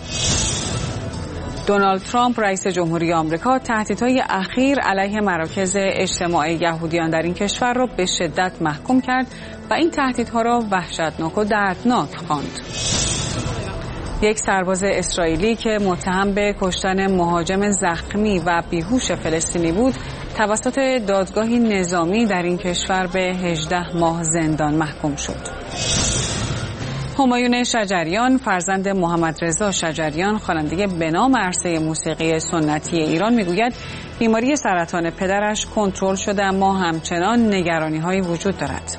S2: دونالد ترامپ رئیس جمهوری آمریکا تهدیدهای اخیر علیه مراکز اجتماع یهودیان در این کشور را به شدت محکوم کرد و این تهدیدها را وحشتناک و دردناک خواند. یک سرباز اسرائیلی که متهم به کشتن مهاجم زخمی و بیهوش فلسطینی بود توسط دادگاهی نظامی در این کشور به 18 ماه زندان محکوم شد. همایون شجریان فرزند محمد رضا شجریان خواننده به نام عرصه موسیقی سنتی ایران میگوید بیماری سرطان پدرش کنترل شده اما همچنان نگرانی‌هایی وجود دارد.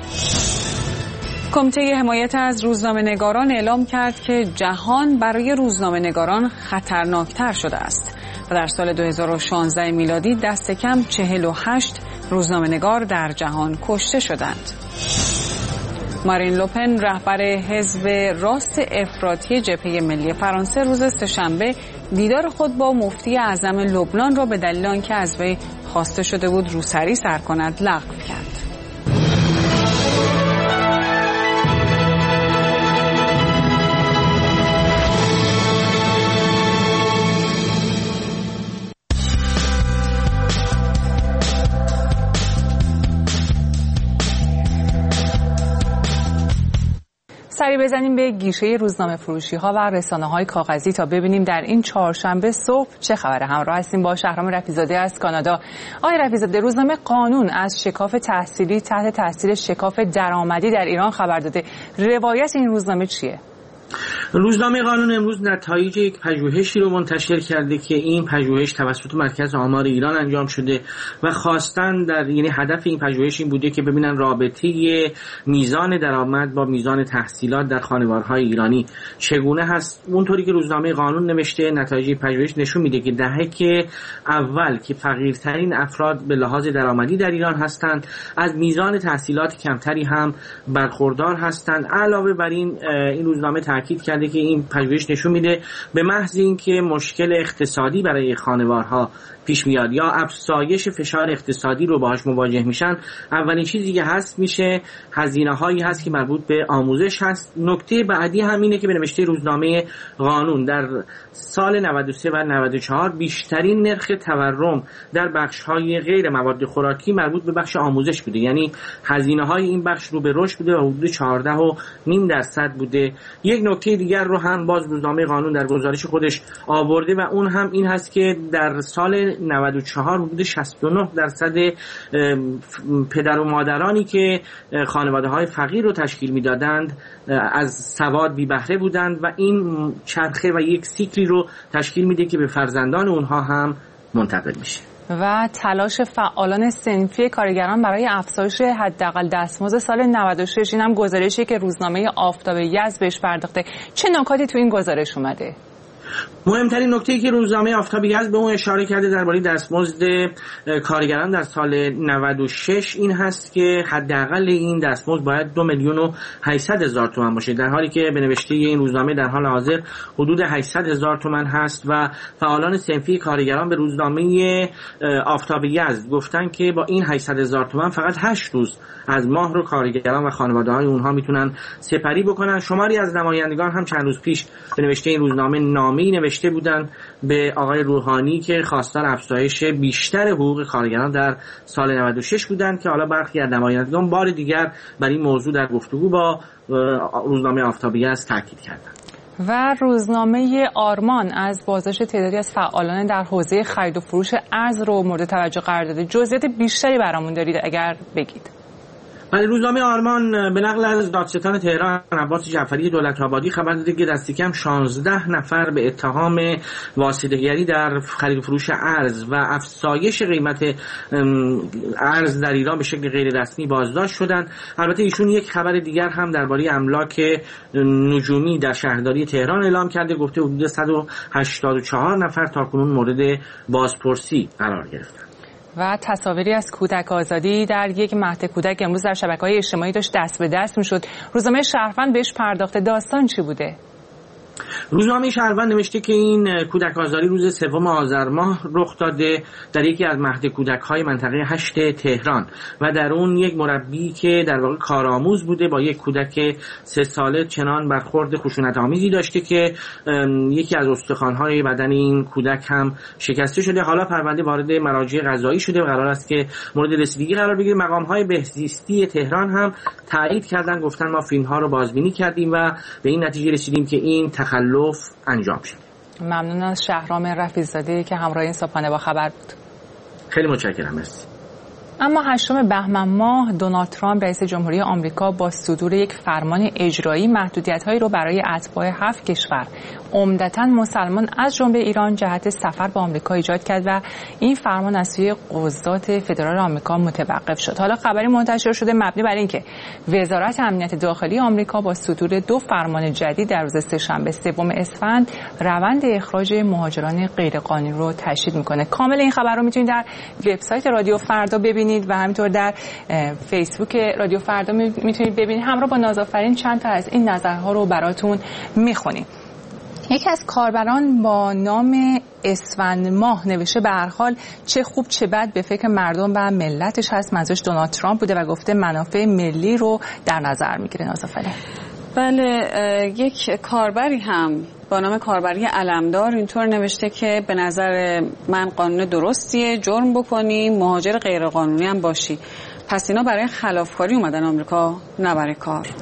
S2: کمیته حمایت از روزنامه‌نگاران اعلام کرد که جهان برای روزنامه‌نگاران خطرناکتر شده است و در سال 2016 میلادی دست کم 48 روزنامه‌نگار در جهان کشته شدند. مارین لوپن رهبر حزب راست افراطی جبهه ملی فرانسه روز سه‌شنبه دیدار خود با مفتی اعظم لبنان را به دلیل آنکه از وی خواسته شده بود روسری سر کند لغو کرد.
S1: سری بزنیم به گیشه روزنامه فروشی ها و رسانه های کاغذی تا ببینیم در این چهارشنبه صبح چه خبره. همراه هستیم با شهرام رفیع‌زاده از کانادا. آقای رفیع‌زاده، روزنامه قانون از شکاف تحصیلی تحت تاثیر شکاف درآمدی در ایران خبر داده. روایت این روزنامه چیه؟
S21: روزنامه قانون امروز نتایج یک پژوهشی رو منتشر کرده که این پژوهش توسط مرکز آمار ایران انجام شده و خواستن یعنی هدف این پژوهش این بوده که ببینن رابطه میزان درآمد با میزان تحصیلات در خانوارهای ایرانی چگونه هست. اونطوری که روزنامه قانون نوشته، نتایج پژوهش نشون میده که دهه اول که فقیرترین افراد به لحاظ درآمدی در ایران هستند از میزان تحصیلات کمتری هم برخوردار هستند. علاوه بر این روزنامه تاکید کرده که این پژوهش نشون میده به محض اینکه مشکل اقتصادی برای خانوارها پیش میاد یا افزایش فشار اقتصادی رو باهاش مواجه میشن، اولین چیزی که هست میشه هزینه‌هایی هست که مربوط به آموزش هست. نکته بعدی همینه که به نوشته روزنامه قانون در سال 93 و 94 بیشترین نرخ تورم در بخش‌های غیر مواد خوراکی مربوط به بخش آموزش بوده، یعنی هزینه‌های این بخش رو به رشد بوده و حدود 14.5% بوده. یک نکته دیگر رو هم باز روزنامه قانون در گزارش خودش آورده و اون هم این هست که در سال 94 حدود 69% پدر و مادرانی که خانواده‌های فقیر رو تشکیل میدادند از سواد بی بهره بودند و این چرخه و یک سیکلی رو تشکیل میده که به فرزندان اونها هم منتقل میشه.
S1: و تلاش فعالان صنفی کارگران برای افزایش حداقل دستمزد سال 96، این هم گزارشی که روزنامه آفتاب یزد بهش پرداخته. چه نکاتی تو این گزارش اومده؟
S21: مهمترین نکته‌ای که روزنامه آفتاب یزد به اون اشاره کرده درباره دستمزد کارگران در سال 96 این هست که حداقل این دستمزد باید 2,800,000 تومان باشه، در حالی که به نوشته این روزنامه در حال حاضر حدود 800,000 تومان هست و فعالان صنفی کارگران به روزنامه آفتاب یزد گفتن که با این 800,000 تومان فقط 8 روز از ماه رو کارگران و خانواده‌های اونها میتونن سپری بکنن. شماری از نمایندگان هم چند روز پیش به نوشته این روزنامه نامه‌ای نوشته بودن به آقای روحانی که خواستار افزایش بیشتر حقوق کارگران در سال 96 بودند که حالا برخی از نمایندگان بار دیگر بر این موضوع در گفتگو با روزنامه آفتاب یزد تاکید کردند.
S1: و روزنامه آرمان از بازداشت تعدادی از فعالان در حوزه خرید و فروش ارز رو مورد توجه قرار داده. جزئیات بیشتری برامون دارید اگر بگید.
S21: ولی روزنامه آرمان به نقل از دادستان تهران عباس جعفری دولت‌آبادی خبر داده که دست کم 16 نفر به اتهام واسطه‌گری در خرید و فروش ارز و افزایش قیمت ارز در ایران به شکل غیر رسمی بازداشت شدند. البته ایشون یک خبر دیگر هم درباره املاک نجومی در شهرداری تهران اعلام کرده، گفته حدود 184 نفر تاکنون مورد بازپرسی قرار گرفتند.
S1: و تصاویری از کودک آزادی در یک مهد کودک امروز در شبکه‌های اجتماعی داشت دست به دست میشد. روزنامه شهروند بهش پرداخته. داستان چی بوده؟
S21: روزنامه شهروند نوشته که این کودک آزاری روز 3 آذر ماه رخ داده در یکی از مهد کودک‌های منطقه 8 تهران و در اون یک مربی که در واقع کارآموز بوده با یک کودک 3 ساله چنان برخورد خشونت‌آمیزی داشته که یکی از استخوان‌های بدن این کودک هم شکسته شده. حالا پرونده وارد مراجع قضایی شده و قرار است که مورد رسیدگی قرار بگیره. مقام‌های بهزیستی تهران هم تایید کردن، گفتن ما فیلم‌ها رو بازبینی کردیم و به این نتیجه رسیدیم که این تخلف انجام شد.
S1: ممنون از شهرام رفیع‌زاده که همراه این صبحانه با خبر بود.
S21: خیلی متشکرم. مرسی.
S1: اما 8 بهمن ماه دونالد ترامپ رئیس جمهوری آمریکا با صدور یک فرمان اجرایی محدودیت‌هایی رو برای اتباع 7 کشور عمدتاً مسلمان از جمله ایران جهت سفر به آمریکا ایجاد کرد و این فرمان از سوی قضات فدرال آمریکا متوقف شد. حالا خبری منتشر شده مبنی بر اینکه وزارت امنیت داخلی آمریکا با صدور 2 فرمان جدید در روز سه‌شنبه 3 اسفند روند اخراج مهاجران غیرقانونی رو تشدید می‌کنه. کامل این خبر رو می‌تونید در وبسایت رادیو فردا ببینید و همینطور در فیسبوک رادیو فردا می‌تونید ببینید. همراه با نازآفرین چند تا از این نظرها رو براتون می‌خونیم. یکی از کاربران با نام اسفند ماه نوشته به هر حال چه خوب چه بد به فکر مردم و ملتش هست. منظورش دونالد ترامپ بوده و گفته منافع ملی رو در نظر میگیره. نازآفرین
S2: بله، یک کاربری هم با نام کاربری علمدار اینطور نوشته که به نظر من قانون درستیه، جرم بکنی مهاجر غیرقانونی هم باشی. پس اینا برای خلافکاری اومدن آمریکا نه برای کار.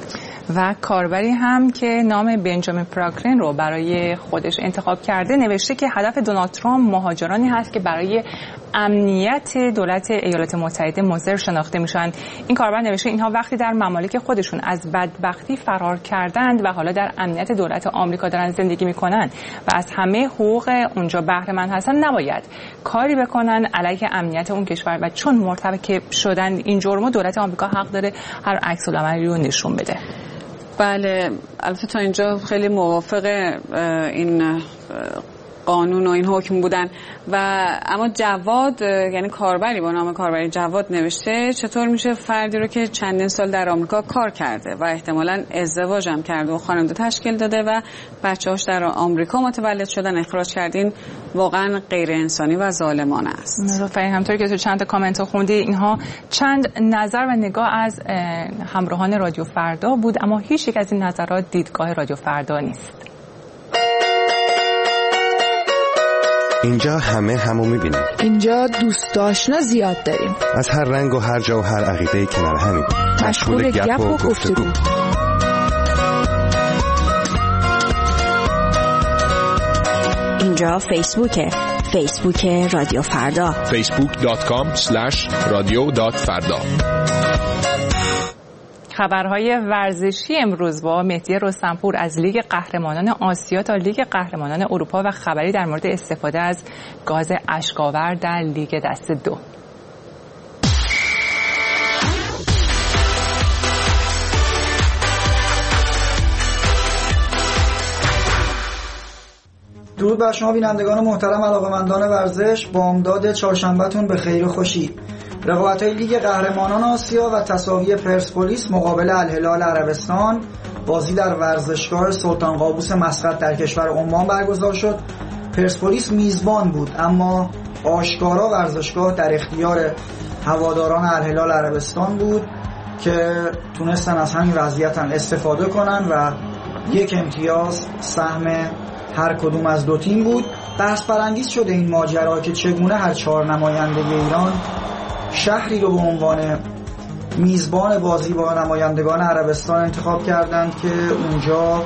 S1: و کاربری هم که نام بنجامین فرانکلین رو برای خودش انتخاب کرده نوشته که هدف دونالد ترامپ مهاجرانی هست که برای امنیت دولت ایالات متحده مضر شناخته میشن. این کاربر نوشته اینها وقتی در ممالک خودشون از بدبختی فرار کردند و حالا در امنیت دولت آمریکا دارن زندگی میکنن و از همه حقوق اونجا بهره مند هستن، نباید کاری بکنن علیه امنیت اون کشور و چون مرتکب شدن این جرمو دولت آمریکا حق داره هر عکس العملی رو نشون بده.
S2: بله، البته تا اینجا خیلی موافق این قانون و این حکم بودن و اما جواد، یعنی کاربری با نام کاربری جواد نوشته چطور میشه فردی رو که چندین سال در آمریکا کار کرده و احتمالاً ازدواج هم کرده و خانواده تشکیل داده و بچه‌هاش در آمریکا متولد شدن اخراج کردین، واقعا غیر انسانی و ظالمانه است.
S1: همونطور که تو چند تا کامنت خوندی، اینها چند نظر و نگاه از همراهان رادیو فردا بود، اما هیچ یک از این نظرات دیدگاه رادیو فردا نیست.
S11: اینجا همو میبینیم.
S12: اینجا دوست آشنا زیاد داریم.
S11: از هر رنگ و هر جا و هر عقیده کنار همیم.
S12: مشغول گپ و گفتگو.
S9: اینجا فیسبوک رادیو فردا.
S5: facebook.com/radio.farda.
S1: خبرهای ورزشی امروز با مهدی رستمپور از لیگ قهرمانان آسیا تا لیگ قهرمانان اروپا و خبری در مورد استفاده از گاز اشک‌آور در لیگ دسته 2.
S14: درود بر شما بینندگان محترم علاقه‌مندان ورزش، بامداد چهارشنبه‌تون به خیر و خوشی. رقابت‌های لیگ قهرمانان آسیا و تساوی پرسپولیس مقابل الهلال عربستان، بازی در ورزشگاه سلطان قابوس مسقط در کشور عمان برگزار شد. پرسپولیس میزبان بود، اما آشکارا ورزشگاه در اختیار هواداران الهلال عربستان بود که تونستن از همین وضعیت هم استفاده کنن و یک امتیاز سهم هر کدوم از دو تیم بود. بحث برانگیز شده این ماجرا که چگونه هر 4 نماینده ایران شهری رو به عنوان میزبان بازی با نمایندگان عربستان انتخاب کردند که اونجا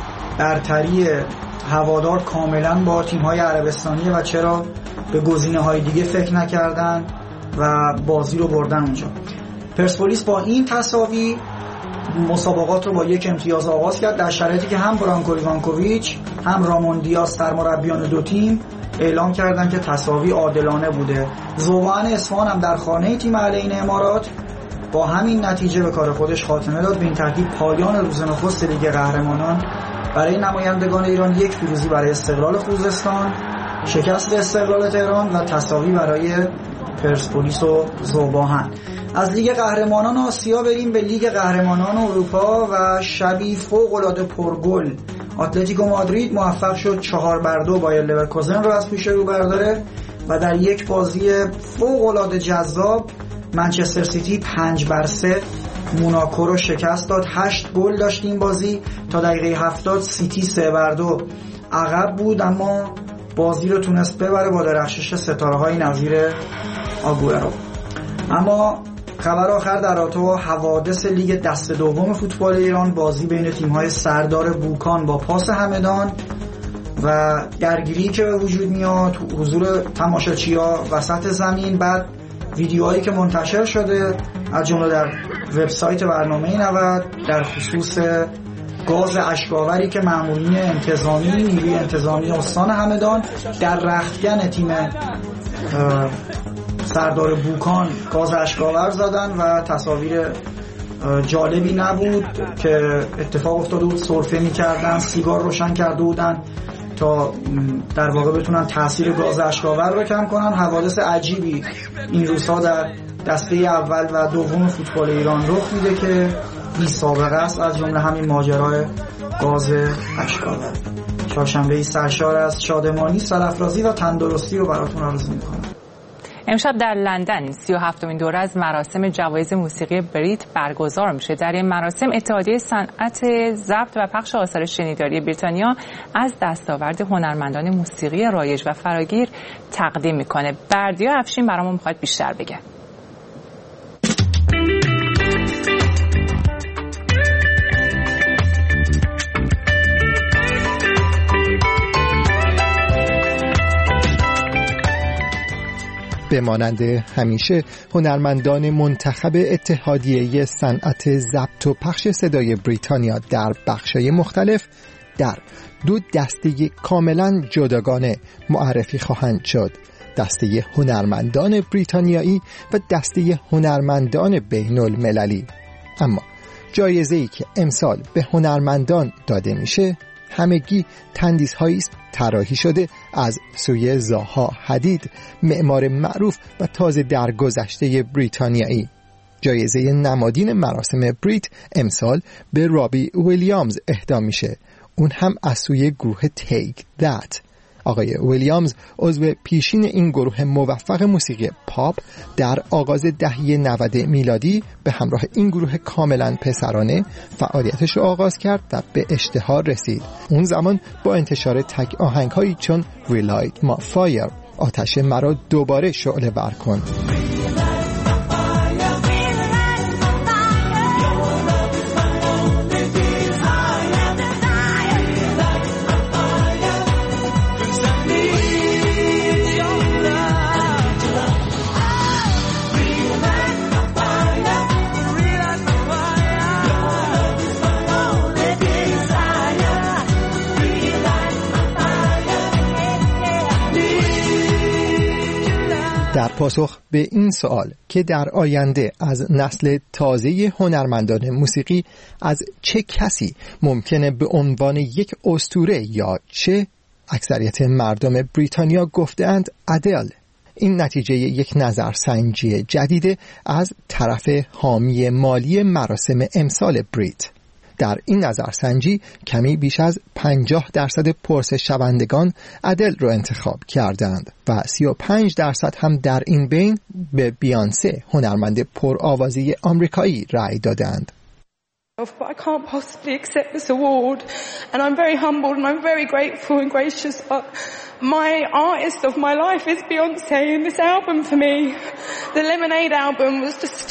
S14: برتری هوادار کاملا با تیم‌های عربستانیه و چرا به گزینه‌های دیگه فکر نکردن و بازی رو بردن اونجا. پرسپولیس با این تساوی مسابقات رو با 1 امتیاز آغاز کرد، در شرایطی که هم برانکو ایوانکوویچ هم رامون دیاز سرمربیان دو تیم اعلام کردن که تساوی عادلانه بوده. ذوبان اصفهان هم در خانه تیم علیین امارات با همین نتیجه به کار خودش خاتمه داد. به این ترتیب پایان روز نخست لیگ قهرمانان برای نمایندگان ایران 1 پیروزی برای استقلال خوزستان، شکست استقلال تهران و تساوی برای پرسپولیس و ذوبان. از لیگ قهرمانان آسیا بریم به لیگ قهرمانان اروپا و شبی فوق‌العاده پرگل اتلتیکو مادرید موفق شد 4-2 بایر لورکوزن رو از پیش رو برداره و در یک بازی فوق‌العاده جذاب منچستر سیتی 5-3 موناکو رو شکست داد. 8 گل داشت این بازی. تا دقیقه 70 سیتی 3-2 عقب بود، اما بازی رو تونست ببره با درخشش ستاره‌های نظیر آگوئرو. اما خبر آخر در رابطه با حوادث لیگ دسته دوم فوتبال ایران، بازی بین تیم‌های سردار بوکان با پاس همدان و درگیری که به وجود میاد، حضور تماشاچی‌ها وسط زمین، بعد ویدیوهایی که منتشر شده از جمله در وبسایت برنامه 90 در خصوص گاز اشک‌آوری که مامورین انتظامی نیروی انتظامی استان همدان در رختکن تیم سردار بوکان گاز اشک‌آور زدن و تصاویر جالبی نبود که اتفاق افتاده بود. سرفه می‌کردن، سیگار روشن کرده بودن تا در واقع بتونن تاثیر گاز اشک‌آور رو کم کنن. حوادث عجیبی این روزها در دسته اول و دوم فوتبال ایران رخ میده که بی سابقه است، از جمله همین ماجرای گاز اشک‌آور. چهارشنبه سرشار از شادمانی، سرافرازی و تندرستی رو براتون آرزو می‌کنم.
S1: امشب در لندن 37مین دوره از مراسم جوایز موسیقی بریت برگزار میشه. در این مراسم اتحادیه صنعت ضبط و پخش آثار شنیداری بریتانیا از دستاورد هنرمندان موسیقی رایج و فراگیر تقدیم میکنه. بردیا افشین برامون میخواد بیشتر بگه.
S13: به مانند همیشه هنرمندان منتخب اتحادیه صنعت ضبط و پخش صدای بریتانیا در بخش‌های مختلف در دو دسته کاملا جداگانه معرفی خواهند شد: دسته هنرمندان بریتانیایی و دسته هنرمندان بین المللی. اما جایزه‌ای که امسال به هنرمندان داده میشه همگی تندیس‌هایی است طراحی شده از سوی زاها حدید، معمار معروف و تازه درگذشته بریتانیایی. جایزه نمادین مراسم بریت امسال به رابی ویلیامز اهدا میشه، اون هم از سوی گروه تیک دت. آقای ویلیامز عضو پیشین این گروه موفق موسیقی پاپ در آغاز دهه 90 میلادی به همراه این گروه کاملا پسرانه فعالیتش رو آغاز کرد و به اشتهار رسید. اون زمان با انتشار تک آهنگ‌هایی چون Relight My Fire، آتش مرا دوباره شعله ور کن، در پاسخ به این سوال که در آینده از نسل تازه هنرمندان موسیقی از چه کسی ممکنه به عنوان یک اسطوره یا چه، اکثریت مردم بریتانیا گفتند ادل. این نتیجه یک نظرسنجی جدیده از طرف حامی مالی مراسم امسال بریت. در این نظرسنجی کمی بیش از 50% پرسش شوندگان ادل رو انتخاب کردند و 35% هم در این بین به بیانسه، هنرمند پرآوازی آمریکایی، رأی دادند.
S15: But I can't possibly accept this award, and I'm very humbled and I'm very grateful and gracious, but my artist of my life is Beyoncé, and this album for me, the Lemonade album, was just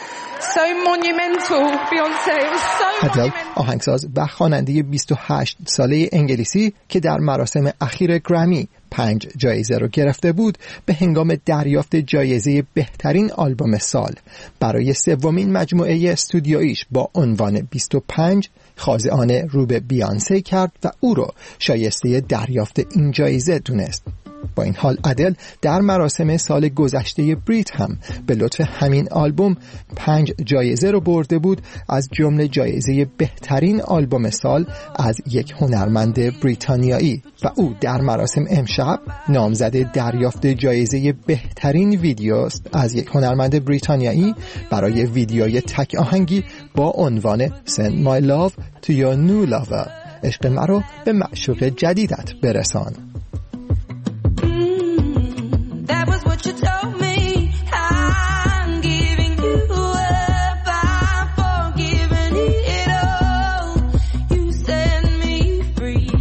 S15: so monumental. Beyoncé, it was so
S13: ادل آهنگساز و خواننده 28 ساله انگلیسی که در مراسم اخیر گرمی 5 جایزه رو گرفته بود، به هنگام دریافت جایزه بهترین آلبوم سال برای سومین مجموعه استودیویش با عنوان 25 خاضعانه رو به بیانسه کرد و او رو شایسته دریافت این جایزه دونست. با این حال ادل در مراسم سال گذشته بریت هم به لطف همین آلبوم 5 جایزه رو برده بود، از جمله جایزه بهترین آلبوم سال از یک هنرمند بریتانیایی و او در مراسم امشب نامزد دریافت جایزه بهترین ویدیوست از یک هنرمند بریتانیایی برای ویدیوی تک آهنگی با عنوان Send My Love to Your New Lover، عشق مرا به معشوق جدیدت برسان.
S16: You told me I'm giving you up, I'm forgiving it all. You set me free.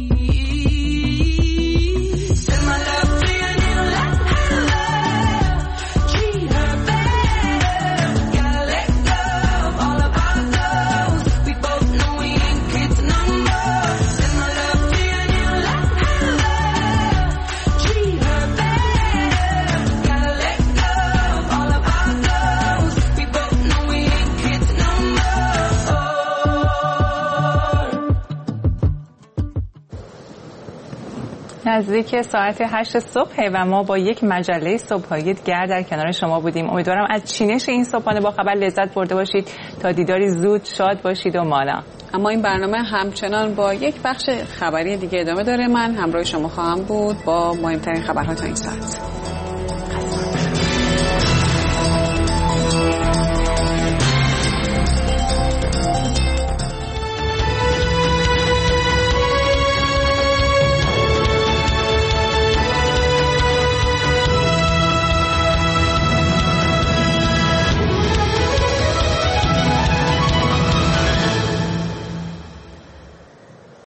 S16: Send my love to your new lover. Treat her better. Gotta let go of all of our goals. We both know we ain't kids no more. Send my love to your new lover. Treat her better.
S1: نزدیک ساعت 8 صبح و ما با یک مجله صبحانه دیگر در کنار شما بودیم. امیدوارم از چینش این صبحانه با خبر لذت برده باشید. تا دیداری زود شاد باشید و مانا.
S2: اما این برنامه همچنان با یک بخش خبری دیگه ادامه داره. من همراه شما خواهم بود با مهمترین خبرها تا این ساعت.